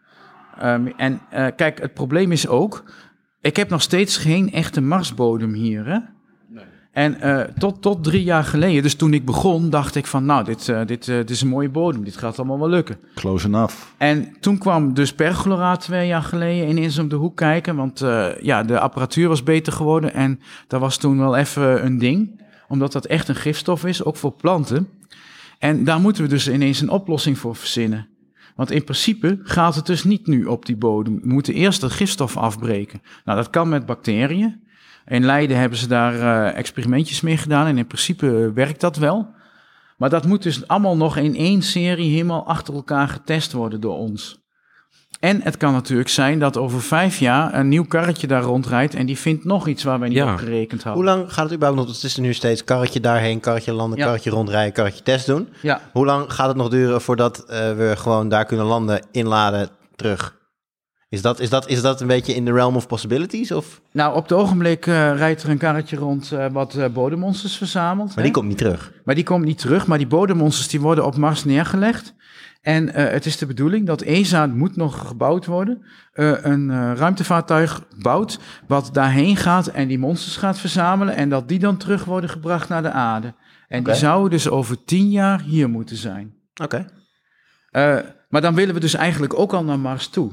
Kijk, het probleem is ook, ik heb nog steeds geen echte marsbodem hier, hè? Nee. En tot 3 jaar geleden, dus toen ik begon, dacht ik van, nou, dit is een mooie bodem. Dit gaat allemaal wel lukken. Close enough. En toen kwam dus perchloraat 2 jaar geleden ineens om de hoek kijken, want de apparatuur was beter geworden en dat was toen wel even een ding, omdat dat echt een gifstof is, ook voor planten. En daar moeten we dus ineens een oplossing voor verzinnen. Want in principe gaat het dus niet nu op die bodem. We moeten eerst de gifstof afbreken. Nou, dat kan met bacteriën. In Leiden hebben ze daar experimentjes mee gedaan en in principe werkt dat wel. Maar dat moet dus allemaal nog in 1 serie helemaal achter elkaar getest worden door ons. En het kan natuurlijk zijn dat over 5 jaar een nieuw karretje daar rondrijdt en die vindt nog iets waar wij niet op gerekend hadden. Hoe lang gaat het überhaupt nog? Het is er nu steeds karretje daarheen, karretje landen, karretje rondrijden, karretje test doen. Ja. Hoe lang gaat het nog duren voordat we gewoon daar kunnen landen, inladen, terug? Is dat een beetje in the realm of possibilities? Of? Nou, op het ogenblik rijdt er een karretje rond wat bodemmonsters verzamelt. Maar die komt niet terug. Maar die komt niet terug, maar die bodemmonsters die worden op Mars neergelegd. En het is de bedoeling dat ESA moet nog gebouwd worden. Een ruimtevaartuig bouwt wat daarheen gaat en die monsters gaat verzamelen. En dat die dan terug worden gebracht naar de aarde. En die zouden dus over 10 jaar hier moeten zijn. Oké. Maar dan willen we dus eigenlijk ook al naar Mars toe.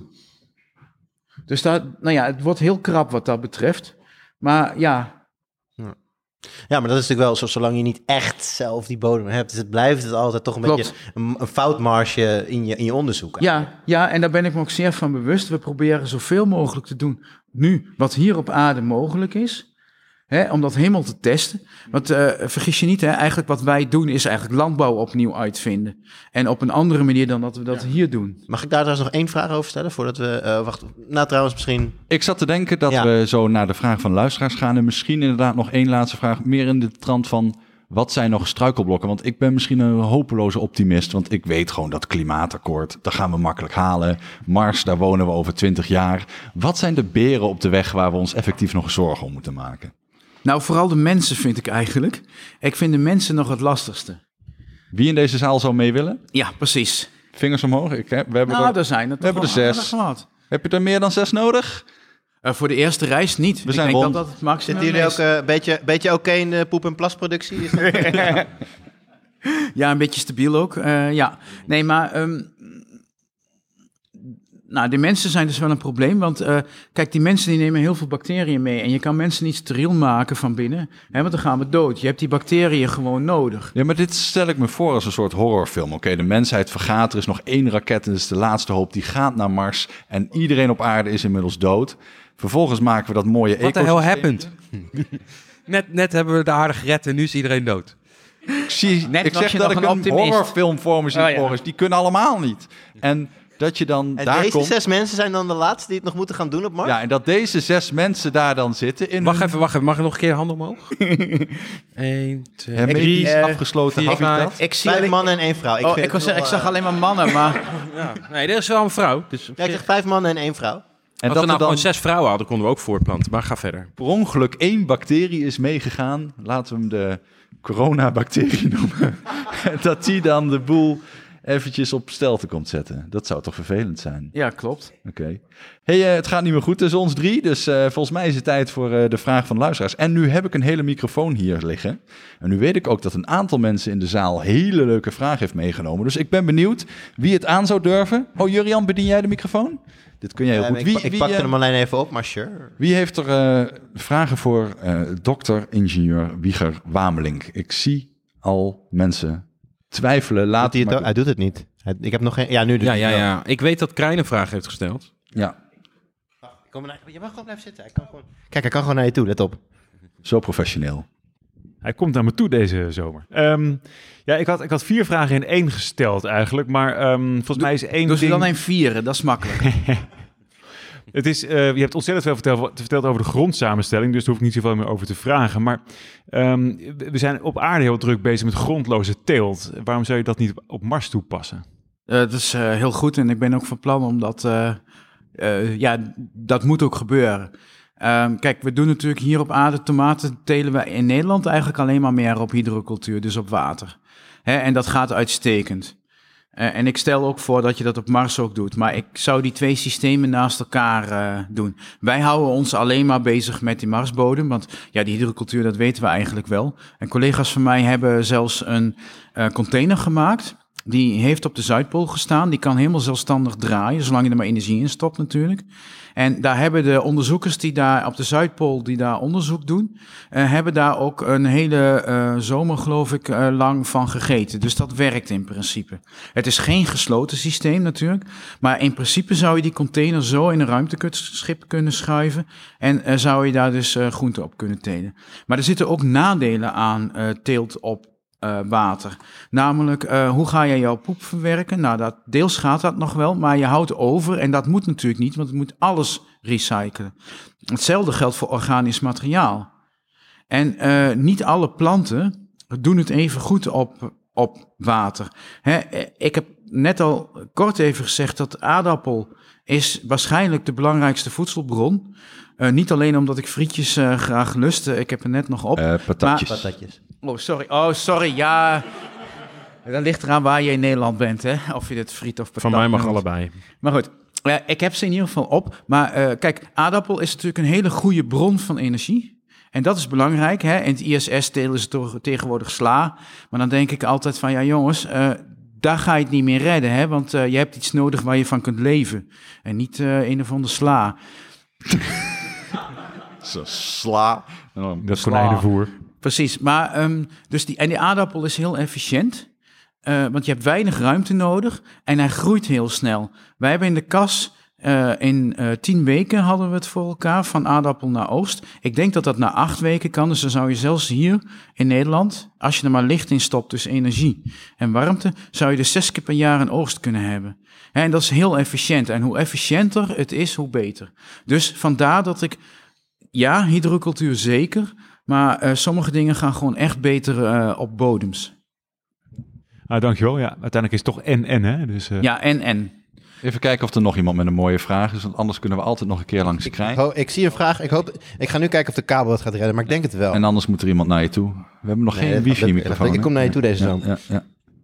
Dus het wordt heel krap wat dat betreft. Maar ja... Ja, maar dat is natuurlijk wel zolang je niet echt zelf die bodem hebt. Dus het blijft het altijd toch een beetje een foutmarge in je onderzoek. Ja, en daar ben ik me ook zeer van bewust. We proberen zoveel mogelijk te doen nu wat hier op aarde mogelijk is. Hè, om dat helemaal te testen. Want vergis je niet, eigenlijk wat wij doen is eigenlijk landbouw opnieuw uitvinden. En op een andere manier dan dat we dat hier doen. Mag ik daar trouwens nog 1 vraag over stellen? Voordat we... trouwens misschien... Ik zat te denken dat we zo naar de vraag van luisteraars gaan. En misschien inderdaad nog 1 laatste vraag. Meer in de trant van, wat zijn nog struikelblokken? Want ik ben misschien een hopeloze optimist. Want ik weet gewoon dat klimaatakkoord, dat gaan we makkelijk halen. Mars, daar wonen we over 20 jaar. Wat zijn de beren op de weg waar we ons effectief nog zorgen om moeten maken? Nou, vooral de mensen vind ik eigenlijk. Ik vind de mensen nog het lastigste. Wie in deze zaal zou mee willen? Ja, precies. Vingers omhoog. We hebben er 6. Heb je er meer dan 6 nodig? Voor de eerste reis niet. We zijn ik denk rond. dat het maximum Zitten jullie is. ook een beetje oké in de poep- en plasproductie? Ja, een beetje stabiel ook. Ja. Nee, maar... die mensen zijn dus wel een probleem, want kijk, die mensen die nemen heel veel bacteriën mee en je kan mensen niet steriel maken van binnen, hè, want dan gaan we dood. Je hebt die bacteriën gewoon nodig. Ja, maar dit stel ik me voor als een soort horrorfilm. Oké, de mensheid vergaat, er is nog 1 raket en dat is de laatste hoop, die gaat naar Mars en iedereen op aarde is inmiddels dood. Vervolgens maken we dat mooie ecosysteem. What the hell happened? Net hebben we de aarde gered en nu is iedereen dood. Ik zeg dat ik een horrorfilm voor me zie volgens. Die kunnen allemaal niet. En dat je dan en daar deze komt. 6 mensen zijn dan de laatste die het nog moeten gaan doen op Mars? Ja, en dat deze 6 mensen daar dan zitten. Wacht even. Mag ik nog een keer handen omhoog? 1, 2, hermetisch afgesloten habitat. 5 mannen en 1 vrouw. Ik zag alleen maar mannen, maar... Ja. Nee, er is wel een vrouw. Dus ik zeg 5 mannen en 1 vrouw. En als dat we nou dan gewoon 6 vrouwen hadden, konden we ook voortplanten. Maar ga verder. per ongeluk 1 bacterie is meegegaan. Laten we hem de coronabacterie noemen. Dat die dan de boel eventjes op stelte komt zetten. Dat zou toch vervelend zijn? Ja, klopt. Oké. Hey, het gaat niet meer goed tussen ons 3. Dus volgens mij is het tijd voor de vraag van de luisteraars. En nu heb ik een hele microfoon hier liggen. En nu weet ik ook dat een aantal mensen in de zaal hele leuke vragen heeft meegenomen. Dus ik ben benieuwd wie het aan zou durven. Oh, Jurian, bedien jij de microfoon? Dit kun jij heel goed. Ik pakte hem alleen even op, maar sure. Wie heeft er vragen voor dokter-ingenieur Wieger Wamelink? Ik zie al mensen twijfelen. Hij doet het niet. Ik heb nog geen... Ja, nu doet hij het wel. Ja. Ik weet dat Krijn een vraag heeft gesteld. Ja, Je mag gewoon blijven zitten. Kijk, hij kan gewoon naar je toe. Let op. zo professioneel. Hij komt naar me toe deze zomer. Ik had 4 vragen in 1 gesteld eigenlijk. Maar volgens mij is 1 Dus ding... dan een 4, dat is makkelijk. Het is, je hebt ontzettend veel verteld over de grondsamenstelling, dus daar hoef ik niet zoveel meer over te vragen. Maar we zijn op aarde heel druk bezig met grondloze teelt. Waarom zou je dat niet op Mars toepassen? Dat is heel goed en ik ben ook van plan om dat... dat moet ook gebeuren. Kijk, we doen natuurlijk hier op aarde tomaten telen we in Nederland eigenlijk alleen maar meer op hydrocultuur, dus op water. En dat gaat uitstekend. En ik stel ook voor dat je dat op Mars ook doet. Maar ik zou die 2 systemen naast elkaar doen. Wij houden ons alleen maar bezig met die Marsbodem. Want ja, die hydrocultuur, dat weten we eigenlijk wel. En collega's van mij hebben zelfs een container gemaakt. Die heeft op de Zuidpool gestaan. Die kan helemaal zelfstandig draaien, zolang je er maar energie in stopt natuurlijk. En daar hebben de onderzoekers die daar op de Zuidpool, die daar onderzoek doen, hebben daar ook een hele zomer, geloof ik, lang van gegeten. Dus dat werkt in principe. Het is geen gesloten systeem natuurlijk, maar in principe zou je die container zo in een ruimteschip kunnen schuiven en zou je daar dus groente op kunnen telen. Maar er zitten ook nadelen aan teelt op water. Namelijk, hoe ga je jouw poep verwerken? Nou, deels gaat dat nog wel, maar je houdt over en dat moet natuurlijk niet, want het moet alles recyclen. Hetzelfde geldt voor organisch materiaal. En niet alle planten doen het even goed op water. Ik heb net al kort even gezegd dat aardappel is waarschijnlijk de belangrijkste voedselbron. Niet alleen omdat ik frietjes graag lust, ik heb er net nog op. Patatjes. Oh, sorry, ja. Dat ligt eraan waar je in Nederland bent, hè? Of je dit friet of patat Van mij mag noemt. allebei. Maar goed, ik heb ze in ieder geval op. Maar kijk, aardappel is natuurlijk een hele goede bron van energie. En dat is belangrijk, hè? In het ISS telen ze tegenwoordig sla. Maar dan denk ik altijd van, ja jongens, daar ga je het niet meer redden, hè? Want je hebt iets nodig waar je van kunt leven. En niet een of andere sla. Sla. Dat is konijnenvoer. Precies, maar die aardappel is heel efficiënt, want je hebt weinig ruimte nodig en hij groeit heel snel. Wij hebben in de kas in 10 weken hadden we het voor elkaar, van aardappel naar oogst. Ik denk dat dat na 8 weken kan, dus dan zou je zelfs hier in Nederland, als je er maar licht in stopt, dus energie en warmte, zou je dus 6 keer per jaar een oogst kunnen hebben. En dat is heel efficiënt en hoe efficiënter het is, hoe beter. Dus vandaar dat ik, ja, hydrocultuur zeker, maar sommige dingen gaan gewoon echt beter op bodems. Dankjewel. Ja, uiteindelijk is het toch en, hè? Dus, Ja, en. Even kijken of er nog iemand met een mooie vraag is, want anders kunnen we altijd nog een keer langs krijgen. Ik zie een vraag. Ik ga nu kijken of de kabel het gaat redden, maar ik denk het wel. En anders moet er iemand naar je toe. We hebben nog geen wifi-microfoon. Ik kom naar je toe deze zomer. Ja.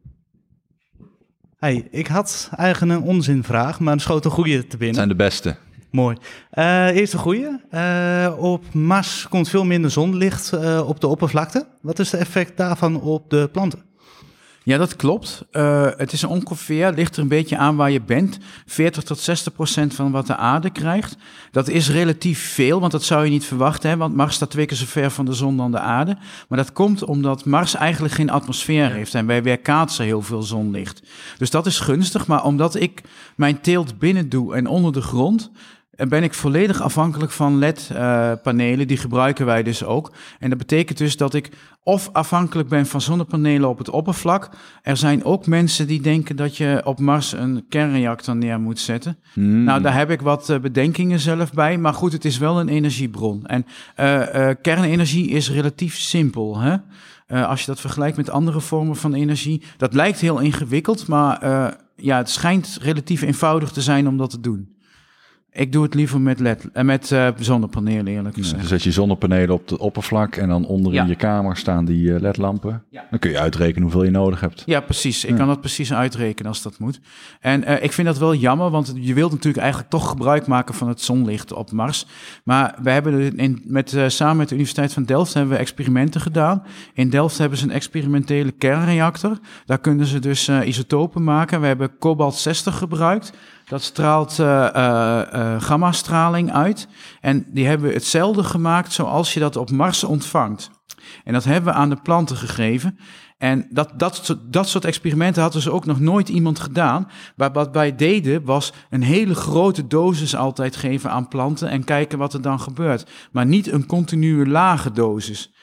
Hey, ik had eigenlijk een onzinvraag, maar er schoot een goeie te binnen. Het zijn de beste. Mooi. Eerst een goeie. Op Mars komt veel minder zonlicht op de oppervlakte. Wat is de effect daarvan op de planten? Ja, dat klopt. Het is ongeveer, ligt er een beetje aan waar je bent, 40 tot 60% van wat de aarde krijgt. Dat is relatief veel, want dat zou je niet verwachten, hè, want Mars staat 2 keer zo ver van de zon dan de aarde. Maar dat komt omdat Mars eigenlijk geen atmosfeer heeft en wij weerkaatsen heel veel zonlicht. Dus dat is gunstig, maar omdat ik mijn teelt binnen doe en onder de grond, ben ik volledig afhankelijk van LED-panelen. Die gebruiken wij dus ook. En dat betekent dus dat ik of afhankelijk ben van zonnepanelen op het oppervlak. Er zijn ook mensen die denken dat je op Mars een kernreactor neer moet zetten. Nou, daar heb ik wat bedenkingen zelf bij. Maar goed, het is wel een energiebron. En kernenergie is relatief simpel, hè? Als je dat vergelijkt met andere vormen van energie. Dat lijkt heel ingewikkeld, maar het schijnt relatief eenvoudig te zijn om dat te doen. Ik doe het liever met zonnepanelen, eerlijk gezegd. Dan zet je zonnepanelen op het oppervlak en dan onder in je kamer staan die LED-lampen. Ja. Dan kun je uitrekenen hoeveel je nodig hebt. Ja, precies. Ik kan dat precies uitrekenen als dat moet. En ik vind dat wel jammer, want je wilt natuurlijk eigenlijk toch gebruik maken van het zonlicht op Mars. Maar we hebben samen met de Universiteit van Delft hebben we experimenten gedaan. In Delft hebben ze een experimentele kernreactor. Daar kunnen ze dus isotopen maken. We hebben kobalt-60 gebruikt. Dat straalt gammastraling uit. En die hebben we hetzelfde gemaakt zoals je dat op Mars ontvangt. En dat hebben we aan de planten gegeven. En dat soort experimenten had dus ook nog nooit iemand gedaan. Maar wat wij deden was een hele grote dosis altijd geven aan planten en kijken wat er dan gebeurt. Maar niet een continue lage dosis.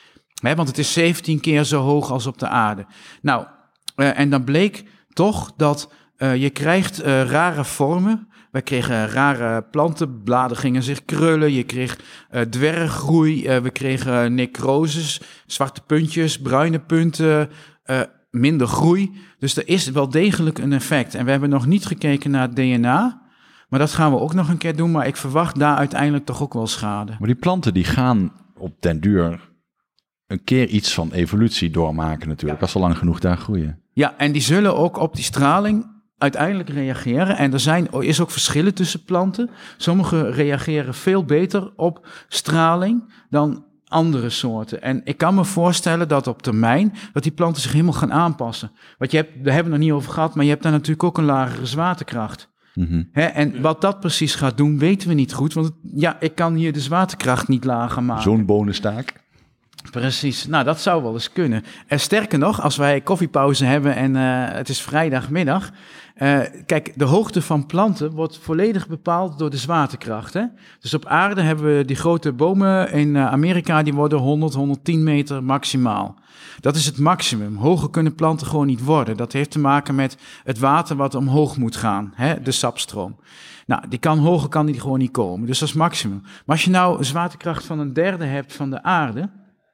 Want het is 17 keer zo hoog als op de aarde. Nou, en dan bleek toch dat je krijgt rare vormen. Wij kregen rare planten, bladeren gingen zich krullen. Je kreeg dwerggroei, we kregen necroses, zwarte puntjes, bruine punten, minder groei. Dus er is wel degelijk een effect. En we hebben nog niet gekeken naar het DNA, maar dat gaan we ook nog een keer doen. Maar ik verwacht daar uiteindelijk toch ook wel schade. Maar die planten die gaan op den duur een keer iets van evolutie doormaken natuurlijk, als ze lang genoeg daar groeien. Ja, en die zullen ook op die straling uiteindelijk reageren. En is ook verschillen tussen planten. Sommige reageren veel beter op straling dan andere soorten. En ik kan me voorstellen dat op termijn dat die planten zich helemaal gaan aanpassen. Want daar hebben we het nog niet over gehad, maar je hebt daar natuurlijk ook een lagere zwaartekracht. Mm-hmm. En wat dat precies gaat doen, weten we niet goed. Want ik kan hier de zwaartekracht niet lager maken. Zo'n bonenstaak. Precies, nou dat zou wel eens kunnen. Sterker nog, als wij koffiepauze hebben en het is vrijdagmiddag. Kijk, de hoogte van planten wordt volledig bepaald door de zwaartekracht. Hè? Dus op aarde hebben we die grote bomen in Amerika, die worden 100, 110 meter maximaal. Dat is het maximum. Hoger kunnen planten gewoon niet worden. Dat heeft te maken met het water wat omhoog moet gaan, hè? De sapstroom. Nou, hoger kan die gewoon niet komen, dus dat is maximum. Maar als je nou een zwaartekracht van 1/3 hebt van de aarde,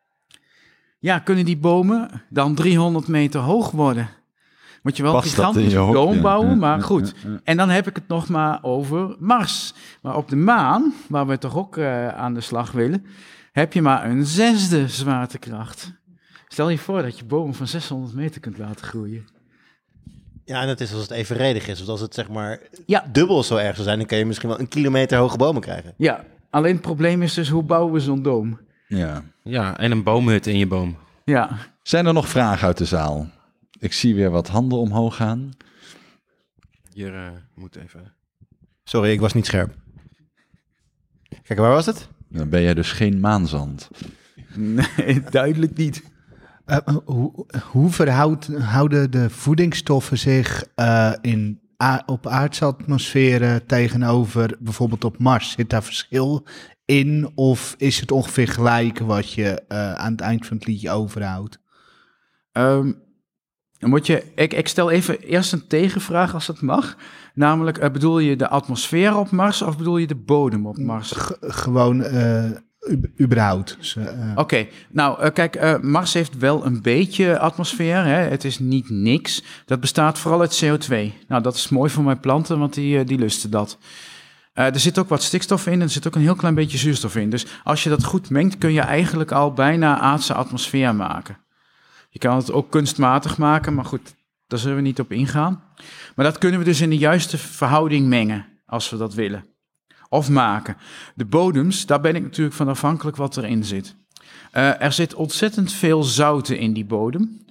ja, kunnen die bomen dan 300 meter hoog worden? Moet je wel een gigantische boom bouwen, maar goed. Ja. En dan heb ik het nog maar over Mars. Maar op de maan, waar we toch ook aan de slag willen, heb je maar een 6e zwaartekracht. Stel je voor dat je bomen van 600 meter kunt laten groeien. Ja, en dat is als het evenredig is. Dus als het zeg maar dubbel zo erg zou zijn, dan kun je misschien wel 1 kilometer hoge bomen krijgen. Ja, alleen het probleem is dus, hoe bouwen we zo'n doom? Ja, en een boomhut in je boom. Ja. Zijn er nog vragen uit de zaal? Ik zie weer wat handen omhoog gaan. Hier moet even... Sorry, ik was niet scherp. Kijk, waar was het? Dan ben jij dus geen maanzand. Nee, duidelijk niet. Hoe houden de voedingsstoffen zich op aardse atmosferen tegenover bijvoorbeeld op Mars? Zit daar verschil in of is het ongeveer gelijk wat je aan het eind van het liedje overhoudt? Ik stel even eerst een tegenvraag als dat mag. Namelijk, bedoel je de atmosfeer op Mars of bedoel je de bodem op Mars? Gewoon überhaupt. Oké, nou kijk, Mars heeft wel een beetje atmosfeer. Hè? Het is niet niks. Dat bestaat vooral uit CO2. Nou, dat is mooi voor mijn planten, want die lusten dat. Er zit ook wat stikstof in en er zit ook een heel klein beetje zuurstof in. Dus als je dat goed mengt, kun je eigenlijk al bijna aardse atmosfeer maken. Je kan het ook kunstmatig maken, maar goed, daar zullen we niet op ingaan. Maar dat kunnen we dus in de juiste verhouding mengen, als we dat willen. Of maken. De bodems, daar ben ik natuurlijk van afhankelijk wat erin zit. Er zit ontzettend veel zouten in die bodem.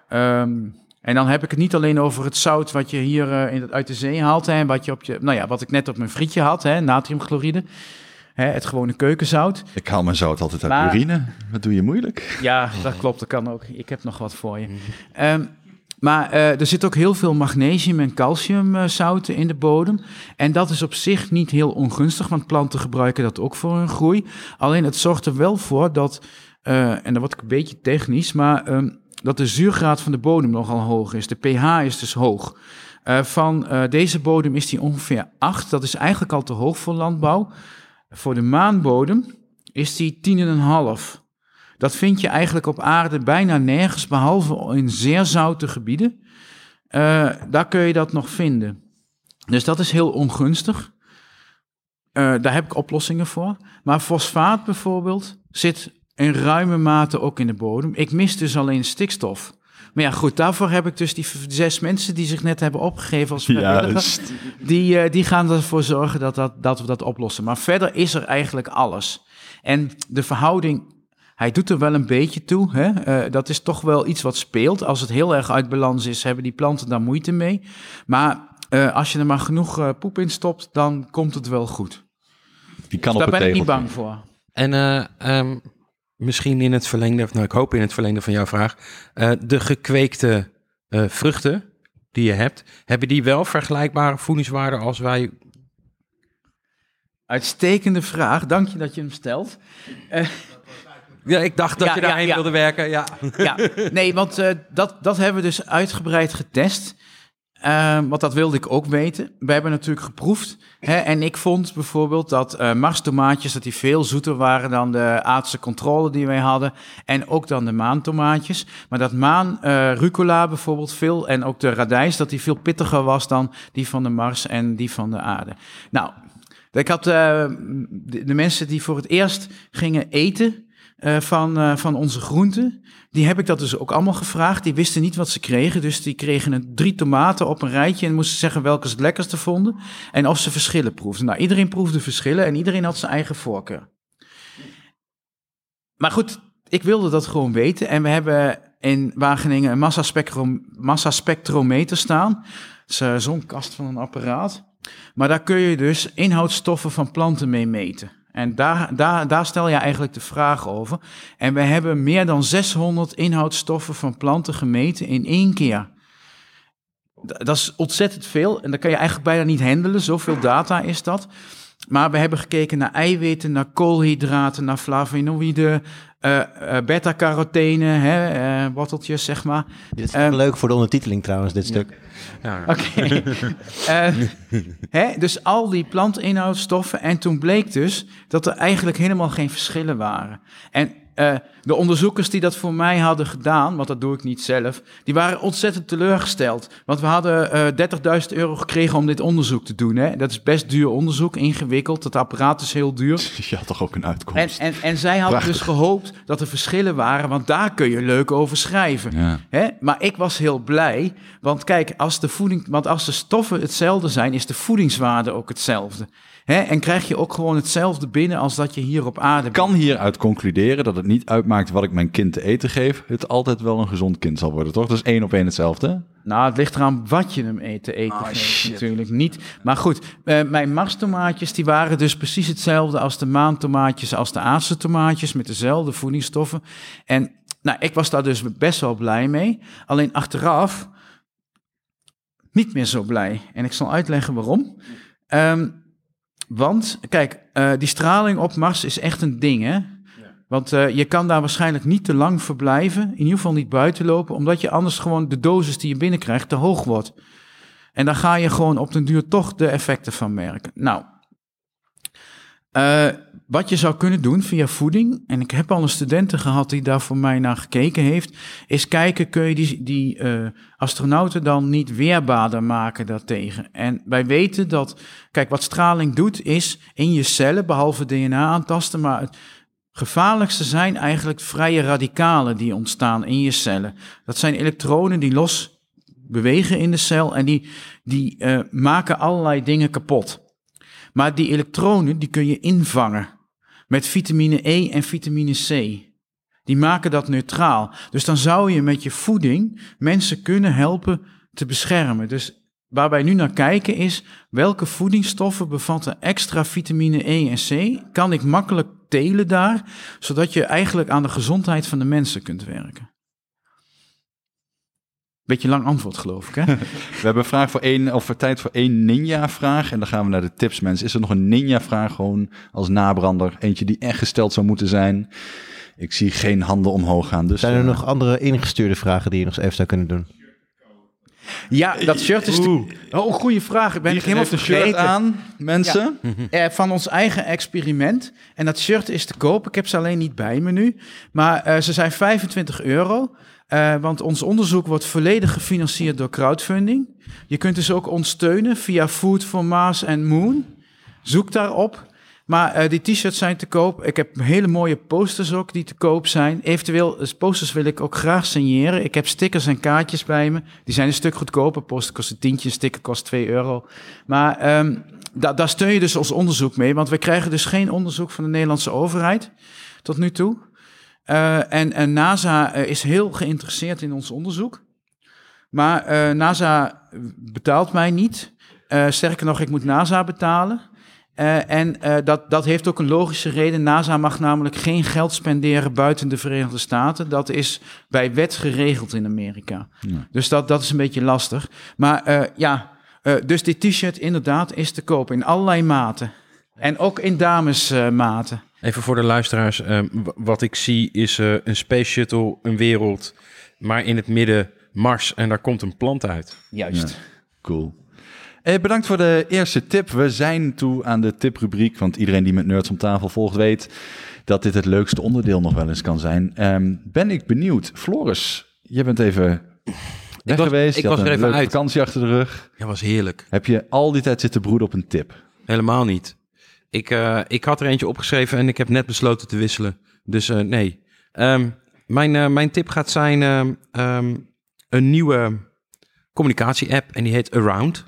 En dan heb ik het niet alleen over het zout wat je hier uit de zee haalt. Hè, en wat ik net op mijn frietje had, hè, natriumchloride. Het gewone keukenzout. Ik haal mijn zout altijd uit urine. Wat doe je moeilijk? Ja, dat klopt, dat kan ook. Ik heb nog wat voor je. Maar er zit ook heel veel magnesium en calciumzouten in de bodem. En dat is op zich niet heel ongunstig, want planten gebruiken dat ook voor hun groei. Alleen het zorgt er wel voor dat, en dan word ik een beetje technisch, maar dat de zuurgraad van de bodem nogal hoog is. De pH is dus hoog. Van deze bodem is die ongeveer 8. Dat is eigenlijk al te hoog voor landbouw. Voor de maanbodem is die 10,5. Dat vind je eigenlijk op aarde bijna nergens, behalve in zeer zoute gebieden. Daar kun je dat nog vinden. Dus dat is heel ongunstig. Daar heb ik oplossingen voor. Maar fosfaat bijvoorbeeld zit in ruime mate ook in de bodem. Ik mis dus alleen stikstof. Maar ja, goed, daarvoor heb ik dus die 6 mensen die zich net hebben opgegeven als vrijwilliger. Die gaan ervoor zorgen dat we dat oplossen. Maar verder is er eigenlijk alles. En de verhouding, hij doet er wel een beetje toe. Hè? Dat is toch wel iets wat speelt. Als het heel erg uit balans is, hebben die planten daar moeite mee. Maar als je er maar genoeg poep in stopt, dan komt het wel goed. Die kan dus op daar ben ik niet tegeltje. bang voor. En misschien in het verlengde, ik hoop in het verlengde van jouw vraag, de gekweekte vruchten die je hebt, hebben die wel vergelijkbare voedingswaarden als wij? Uitstekende vraag, dank je dat je hem stelt. Ja, ik dacht dat je daarheen wilde werken. Ja, nee, want dat hebben we dus uitgebreid getest. Want dat wilde ik ook weten. We hebben natuurlijk geproefd. En ik vond bijvoorbeeld dat Mars-tomaatjes dat die veel zoeter waren dan de aardse controle die wij hadden. En ook dan de maantomaatjes. Maar dat rucola bijvoorbeeld veel, en ook de radijs, dat die veel pittiger was dan die van de Mars en die van de aarde. Nou, ik had de mensen die voor het eerst gingen eten van onze groenten, die heb ik dat dus ook allemaal gevraagd. Die wisten niet wat ze kregen, dus die kregen 3 tomaten op een rijtje en moesten zeggen welke ze het lekkerste vonden en of ze verschillen proefden. Nou, iedereen proefde verschillen en iedereen had zijn eigen voorkeur. Maar goed, ik wilde dat gewoon weten en we hebben in Wageningen een massaspectrometer staan. Dat is zo'n kast van een apparaat. Maar daar kun je dus inhoudstoffen van planten mee meten. En daar stel je eigenlijk de vraag over. En we hebben meer dan 600 inhoudstoffen van planten gemeten in 1 keer. Dat is ontzettend veel en dat kan je eigenlijk bijna niet handelen. Zoveel data is dat. Maar we hebben gekeken naar eiwitten, naar koolhydraten, naar flavonoïden, beta-carotene, worteltjes, zeg maar. Dit is leuk voor de ondertiteling trouwens, dit stuk. ja. Oké. Dus al die plantinhoudstoffen. En toen bleek dus dat er eigenlijk helemaal geen verschillen waren. En de onderzoekers die dat voor mij hadden gedaan, want dat doe ik niet zelf, die waren ontzettend teleurgesteld. Want we hadden €30.000 gekregen om dit onderzoek te doen. Hè? Dat is best duur onderzoek, ingewikkeld. Het apparaat is heel duur. Je had toch ook een uitkomst? En zij hadden dus gehoopt dat er verschillen waren, want daar kun je leuk over schrijven. Ja. Hè? Maar ik was heel blij, want kijk, als de stoffen hetzelfde zijn, is de voedingswaarde ook hetzelfde. En krijg je ook gewoon hetzelfde binnen als dat je hier op aarde Ik kan hieruit concluderen dat het niet uitmaakt wat ik mijn kind te eten geef. Het altijd wel een gezond kind zal worden, toch? Dat is 1 op 1 hetzelfde. Nou, het ligt eraan wat je hem te eten geeft, natuurlijk niet. Maar goed, mijn Mars-tomaatjes die waren dus precies hetzelfde als de maantomaatjes, als de aardse tomaatjes, met dezelfde voedingsstoffen. En nou, ik was daar dus best wel blij mee. Alleen achteraf niet meer zo blij. En ik zal uitleggen waarom. Want, kijk, die straling op Mars is echt een ding, hè? Want je kan daar waarschijnlijk niet te lang verblijven, in ieder geval niet buiten lopen, omdat je anders gewoon de dosis die je binnenkrijgt te hoog wordt. En dan ga je gewoon op den duur toch de effecten van merken. Nou, wat je zou kunnen doen via voeding, en ik heb al een studenten gehad die daar voor mij naar gekeken heeft, is kijken, kun je die astronauten dan niet weerbaarder maken daartegen? En wij weten dat, kijk, wat straling doet is in je cellen, behalve DNA aantasten, maar het gevaarlijkste zijn eigenlijk vrije radicalen die ontstaan in je cellen. Dat zijn elektronen die los bewegen in de cel en die maken allerlei dingen kapot. Maar die elektronen die kun je invangen met vitamine E en vitamine C. Die maken dat neutraal. Dus dan zou je met je voeding mensen kunnen helpen te beschermen. Dus waar wij nu naar kijken is, welke voedingsstoffen bevatten extra vitamine E en C? Kan ik makkelijk telen daar, zodat je eigenlijk aan de gezondheid van de mensen kunt werken? Beetje lang antwoord, geloof ik, hè? We hebben tijd voor 1 ninja-vraag. En dan gaan we naar de tips, mensen. Is er nog een ninja-vraag gewoon als nabrander? Eentje die echt gesteld zou moeten zijn. Ik zie geen handen omhoog gaan. Dus, zijn er nog andere ingestuurde vragen die je nog even zou kunnen doen? Ja, dat shirt is... goede vraag. Ik ben helemaal vergeten. Shirt aan, mensen. Ja, van ons eigen experiment. En dat shirt is te koop. Ik heb ze alleen niet bij me nu. Maar ze zijn €25. Want ons onderzoek wordt volledig gefinancierd door crowdfunding. Je kunt dus ook ons steunen via Food for Mars and Moon. Zoek daarop. Maar die t-shirts zijn te koop. Ik heb hele mooie posters ook die te koop zijn. Eventueel, posters wil ik ook graag signeren. Ik heb stickers en kaartjes bij me. Die zijn een stuk goedkoper. Poster kost een tientje, sticker kost €2. Maar daar steun je dus ons onderzoek mee. Want we krijgen dus geen onderzoek van de Nederlandse overheid tot nu toe. En NASA is heel geïnteresseerd in ons onderzoek. Maar NASA betaalt mij niet. Sterker nog, ik moet NASA betalen. Dat heeft ook een logische reden. NASA mag namelijk geen geld spenderen buiten de Verenigde Staten. Dat is bij wet geregeld in Amerika. Ja. Dus dat is een beetje lastig. Maar dus dit t-shirt inderdaad is te koop in allerlei maten. En ook in damesmaten. Even voor de luisteraars. Wat ik zie is een space shuttle, een wereld, maar in het midden Mars en daar komt een plant uit. Juist. Ja, cool. Bedankt voor de eerste tip. We zijn toe aan de tiprubriek, want iedereen die met Nerds om tafel volgt weet dat dit het leukste onderdeel nog wel eens kan zijn. Ben ik benieuwd. Floris, je bent even weg geweest. Ik was er even uit. Vakantie achter de rug. Ja, was heerlijk. Heb je al die tijd zitten broeden op een tip? Helemaal niet. Ik had er eentje opgeschreven en ik heb net besloten te wisselen. Dus nee. Mijn tip gaat zijn een nieuwe communicatie-app en die heet Around.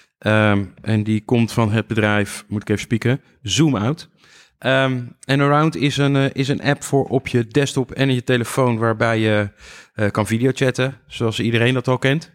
En die komt van het bedrijf, moet ik even spieken, Zoom Out. En Around is een app voor op je desktop en je telefoon waarbij je kan videochatten, zoals iedereen dat al kent.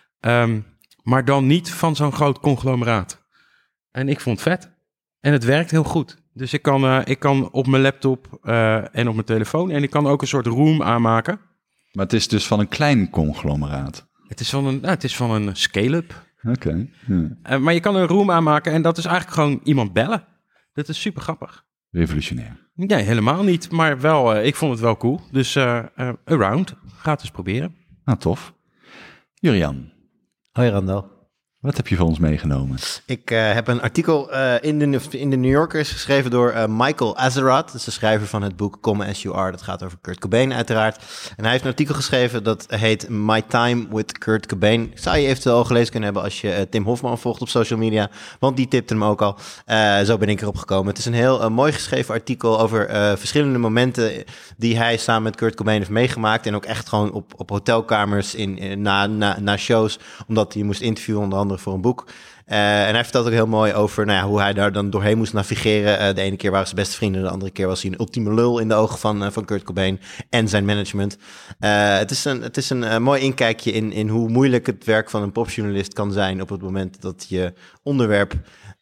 Maar dan niet van zo'n groot conglomeraat. En ik vond het vet. En het werkt heel goed. Dus ik kan op mijn laptop en op mijn telefoon. En ik kan ook een soort room aanmaken. Maar het is dus van een klein conglomeraat. Het is van een scale-up. Oké. Ja. Maar je kan een room aanmaken en dat is eigenlijk gewoon iemand bellen. Dat is super grappig. Revolutionair. Nee, helemaal niet. Maar wel, ik vond het wel cool. Dus Around, ga het eens proberen. Nou, tof. Jurian, Hoi Randal. wat heb je voor ons meegenomen? Ik heb een artikel in de New Yorker geschreven door Michael Azerrad. Dat is de schrijver van het boek Come As You Are. Dat gaat over Kurt Cobain uiteraard. En hij heeft een artikel geschreven dat heet My Time with Kurt Cobain. Zou je eventueel al gelezen kunnen hebben als je Tim Hofman volgt op social media. Want die tipte hem ook al. Zo ben ik erop gekomen. Het is een heel mooi geschreven artikel over verschillende momenten die hij samen met Kurt Cobain heeft meegemaakt. En ook echt gewoon op hotelkamers na shows. Omdat hij moest interviewen onder andere voor een boek. En hij vertelt ook heel mooi over hoe hij daar dan doorheen moest navigeren. De ene keer waren ze beste vrienden, de andere keer was hij een ultieme lul in de ogen van Kurt Cobain en zijn management. Het is een mooi inkijkje in hoe moeilijk het werk van een popjournalist kan zijn op het moment dat je onderwerp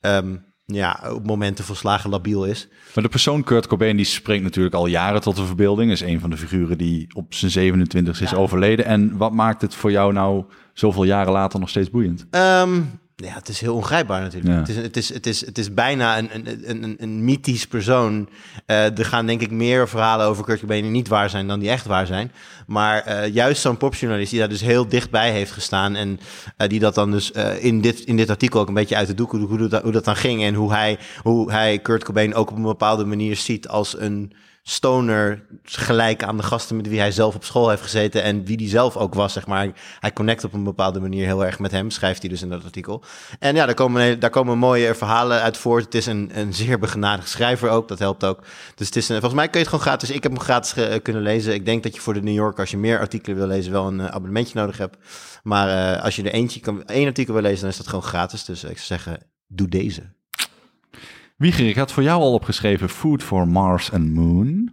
op momenten volslagen labiel is. Maar de persoon Kurt Cobain die springt natuurlijk al jaren tot de verbeelding. Is een van de figuren die op zijn 27e is overleden. En wat maakt het voor jou nou zoveel jaren later nog steeds boeiend? Het is heel ongrijpbaar natuurlijk. Ja. Het is bijna een mythisch persoon. Er gaan denk ik meer verhalen over Kurt Cobain die niet waar zijn dan die echt waar zijn. Maar juist zo'n popjournalist die daar dus heel dichtbij heeft gestaan en die dat dan dus in dit artikel ook een beetje uit de doek, hoe dat dan ging en hoe hij Kurt Cobain ook op een bepaalde manier ziet als een stoner gelijk aan de gasten met wie hij zelf op school heeft gezeten en wie die zelf ook was, zeg maar. Hij connect op een bepaalde manier heel erg met hem, schrijft hij dus in dat artikel. En ja, daar komen mooie verhalen uit voort. Het is een zeer begenadigd schrijver ook, dat helpt ook. Dus het is volgens mij kun je het gewoon gratis, ik heb hem gratis kunnen lezen. Ik denk dat je voor de New Yorker, als je meer artikelen wil lezen, wel een abonnementje nodig hebt. Maar als je er één artikel wil lezen, dan is dat gewoon gratis. Dus ik zou zeggen, doe deze. Wieger, ik had voor jou al opgeschreven Food for Mars and Moon.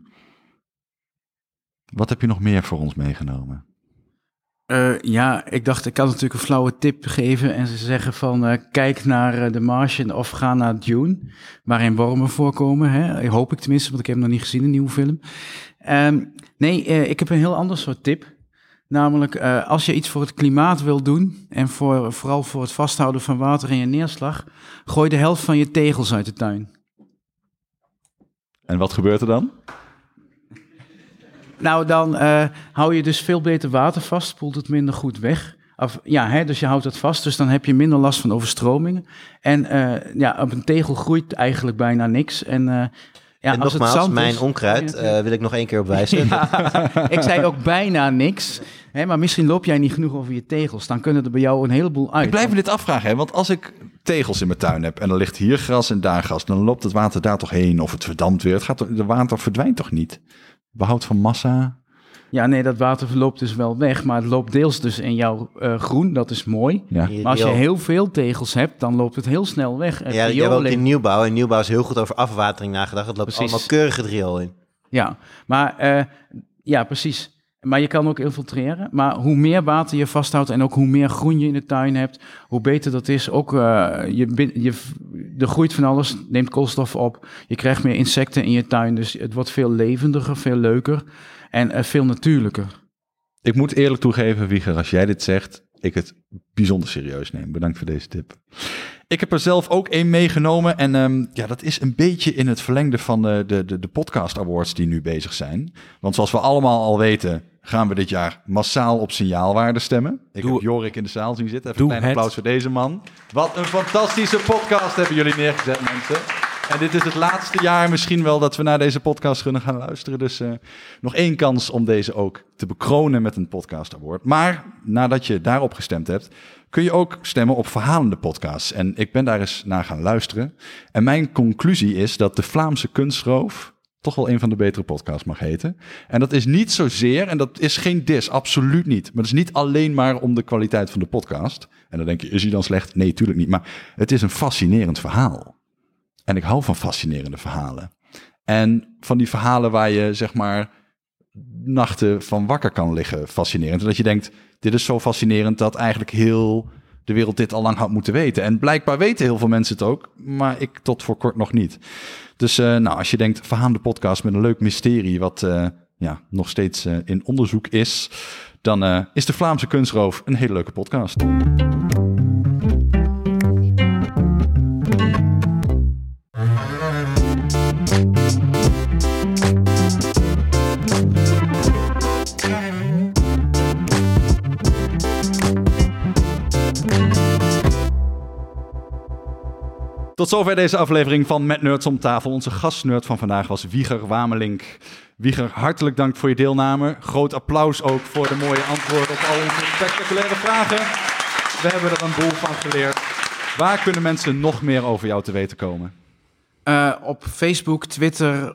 Wat heb je nog meer voor ons meegenomen? Ik dacht, ik kan natuurlijk een flauwe tip geven en ze zeggen van kijk naar The Martian of ga naar Dune, waarin wormen voorkomen. Hè? Hoop ik tenminste, want ik heb hem nog niet gezien, een nieuwe film. Ik heb een heel ander soort tip. Namelijk, als je iets voor het klimaat wil doen en vooral voor het vasthouden van water en je neerslag, gooi de helft van je tegels uit de tuin. En wat gebeurt er dan? Nou, dan hou je dus veel beter water vast, spoelt het minder goed weg. Dus je houdt het vast, dus dan heb je minder last van overstromingen. En op een tegel groeit eigenlijk bijna niks. En als nogmaals, het zand mijn is, onkruid wil ik nog 1 keer op wijzen. Ik zei ook bijna niks. Maar misschien loop jij niet genoeg over je tegels. Dan kunnen er bij jou een heleboel uit. Ik blijf me dit afvragen. Want als ik tegels in mijn tuin heb en er ligt hier gras en daar gras, dan loopt het water daar toch heen of het verdampt weer. Het water verdwijnt toch niet? Behoud van massa. Ja, nee, dat water loopt dus wel weg, maar het loopt deels dus in jouw groen, dat is mooi. Ja. Maar als je heel veel tegels hebt, dan loopt het heel snel weg. Ja, jij woont in nieuwbouw en nieuwbouw is heel goed over afwatering nagedacht. Het loopt allemaal keurig het riool in. Ja, maar precies. Maar je kan ook infiltreren. Maar hoe meer water je vasthoudt en ook hoe meer groen je in de tuin hebt, hoe beter dat is. Ook er groeit van alles, neemt koolstof op. Je krijgt meer insecten in je tuin, dus het wordt veel levendiger, veel leuker en veel natuurlijker. Ik moet eerlijk toegeven, Wieger, als jij dit zegt, ik het bijzonder serieus neem. Bedankt voor deze tip. Ik heb er zelf ook één meegenomen. En dat is een beetje in het verlengde van de podcast awards die nu bezig zijn. Want zoals we allemaal al weten, gaan we dit jaar massaal op signaalwaarde stemmen. Ik heb Jorik in de zaal zien zitten. Even een klein applaus voor deze man. Wat een fantastische podcast hebben jullie neergezet, mensen. En dit is het laatste jaar misschien wel dat we naar deze podcast kunnen gaan luisteren. Dus nog 1 kans om deze ook te bekronen met een podcast award. Maar nadat je daarop gestemd hebt, kun je ook stemmen op verhalende podcasts. En ik ben daar eens naar gaan luisteren. En mijn conclusie is dat de Vlaamse Kunstroof toch wel een van de betere podcasts mag heten. En dat is niet zozeer, en dat is geen diss, absoluut niet. Maar het is niet alleen maar om de kwaliteit van de podcast. En dan denk je, is hij dan slecht? Nee, tuurlijk niet. Maar het is een fascinerend verhaal. En ik hou van fascinerende verhalen. En van die verhalen waar je, zeg maar, nachten van wakker kan liggen, fascinerend. En dat je denkt, dit is zo fascinerend dat eigenlijk heel de wereld dit al lang had moeten weten. En blijkbaar weten heel veel mensen het ook, maar ik tot voor kort nog niet. Dus als je denkt, verhalende podcast met een leuk mysterie, wat nog steeds in onderzoek is, dan is de Vlaamse Kunstroof een hele leuke podcast. Tot zover deze aflevering van Met Nerds om tafel. Onze gastnerd van vandaag was Wieger Wamelink. Wieger, hartelijk dank voor je deelname. Groot applaus ook voor de mooie antwoorden op al onze spectaculaire vragen. We hebben er een boel van geleerd. Waar kunnen mensen nog meer over jou te weten komen? Op Facebook, Twitter,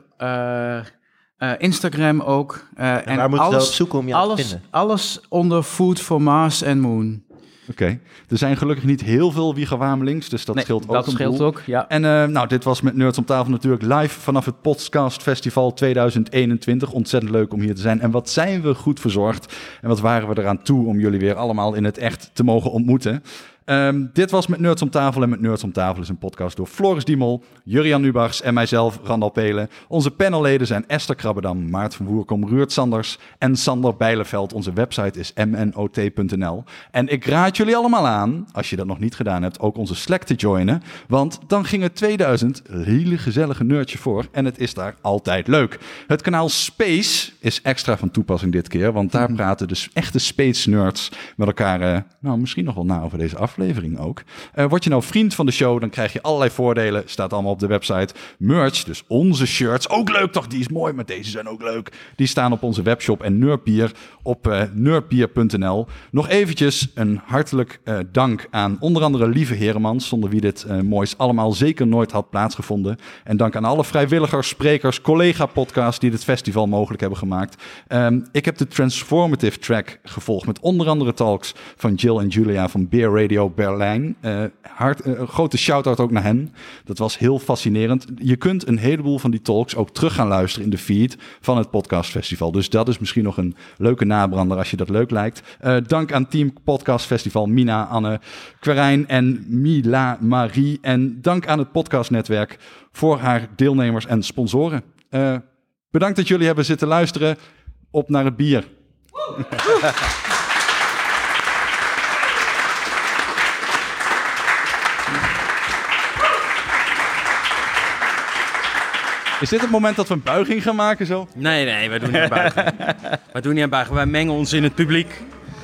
Instagram ook. En waar moeten we op zoeken om jou te vinden? Alles onder Food for Mars and Moon. Oké. Er zijn gelukkig niet heel veel Wieger Wamelings, dus dat scheelt ook. Dat scheelt ook, ja. En dit was Met Nerds om tafel natuurlijk live vanaf het Podcast Festival 2021. Ontzettend leuk om hier te zijn. En wat zijn we goed verzorgd en wat waren we eraan toe om jullie weer allemaal in het echt te mogen ontmoeten. Dit was Met Nerds om tafel. En Met Nerds om tafel is een podcast door Floris Diemel, Jurriaan Nubachs en mijzelf, Randal Pelen. Onze panelleden zijn Esther Krabbedam, Maart van Woerkom, Ruurt Sanders en Sander Bijleveld. Onze website is mnot.nl. En ik raad jullie allemaal aan, als je dat nog niet gedaan hebt, ook onze Slack te joinen. Want dan gingen 2000 hele gezellige nerdje voor en het is daar altijd leuk. Het kanaal Space is extra van toepassing dit keer, want daar praten dus echte space nerds met elkaar, misschien nog wel na over deze aflevering ook. Word je nou vriend van de show, dan krijg je allerlei voordelen. Staat allemaal op de website. Merch, dus onze shirts. Ook leuk toch? Die is mooi, maar deze zijn ook leuk. Die staan op onze webshop en Nerdbier op nerdbier.nl. Nog eventjes een hartelijk dank aan onder andere Lieve Heremans, zonder wie dit moois allemaal zeker nooit had plaatsgevonden. En dank aan alle vrijwilligers, sprekers, collega-podcasts die dit festival mogelijk hebben gemaakt. Ik heb de Transformative track gevolgd met onder andere talks van Jill en Julia van Beer Radio Berlijn. Grote shout-out ook naar hen. Dat was heel fascinerend. Je kunt een heleboel van die talks ook terug gaan luisteren in de feed van het Podcast Festival. Dus dat is misschien nog een leuke nabrander als je dat leuk lijkt. Dank aan Team Podcast Festival, Mina, Anne, Querijn en Mila Marie. En dank aan het podcastnetwerk voor haar deelnemers en sponsoren. Bedankt dat jullie hebben zitten luisteren. Op naar het bier. Is dit het moment dat we een buiging gaan maken zo? Nee, wij doen niet aan buigen. Wij doen niet aan buigen. Wij mengen ons in het publiek.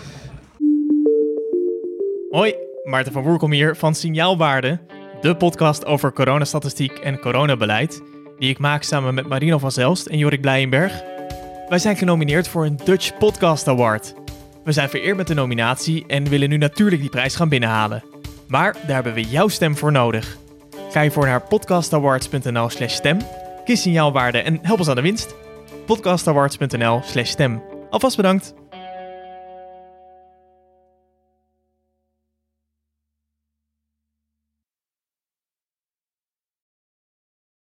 Hoi, Maarten van Woerkom hier van Signaalwaarde, de podcast over coronastatistiek en coronabeleid, die ik maak samen met Marino van Zelst en Jorik Blijenberg. Wij zijn genomineerd voor een Dutch Podcast Award. We zijn vereerd met de nominatie en willen nu natuurlijk die prijs gaan binnenhalen. Maar daar hebben we jouw stem voor nodig. Ga je voor naar podcastawards.nl/stem, kies Signaalwaarde en help ons aan de winst. podcastawards.nl/stem. Alvast bedankt.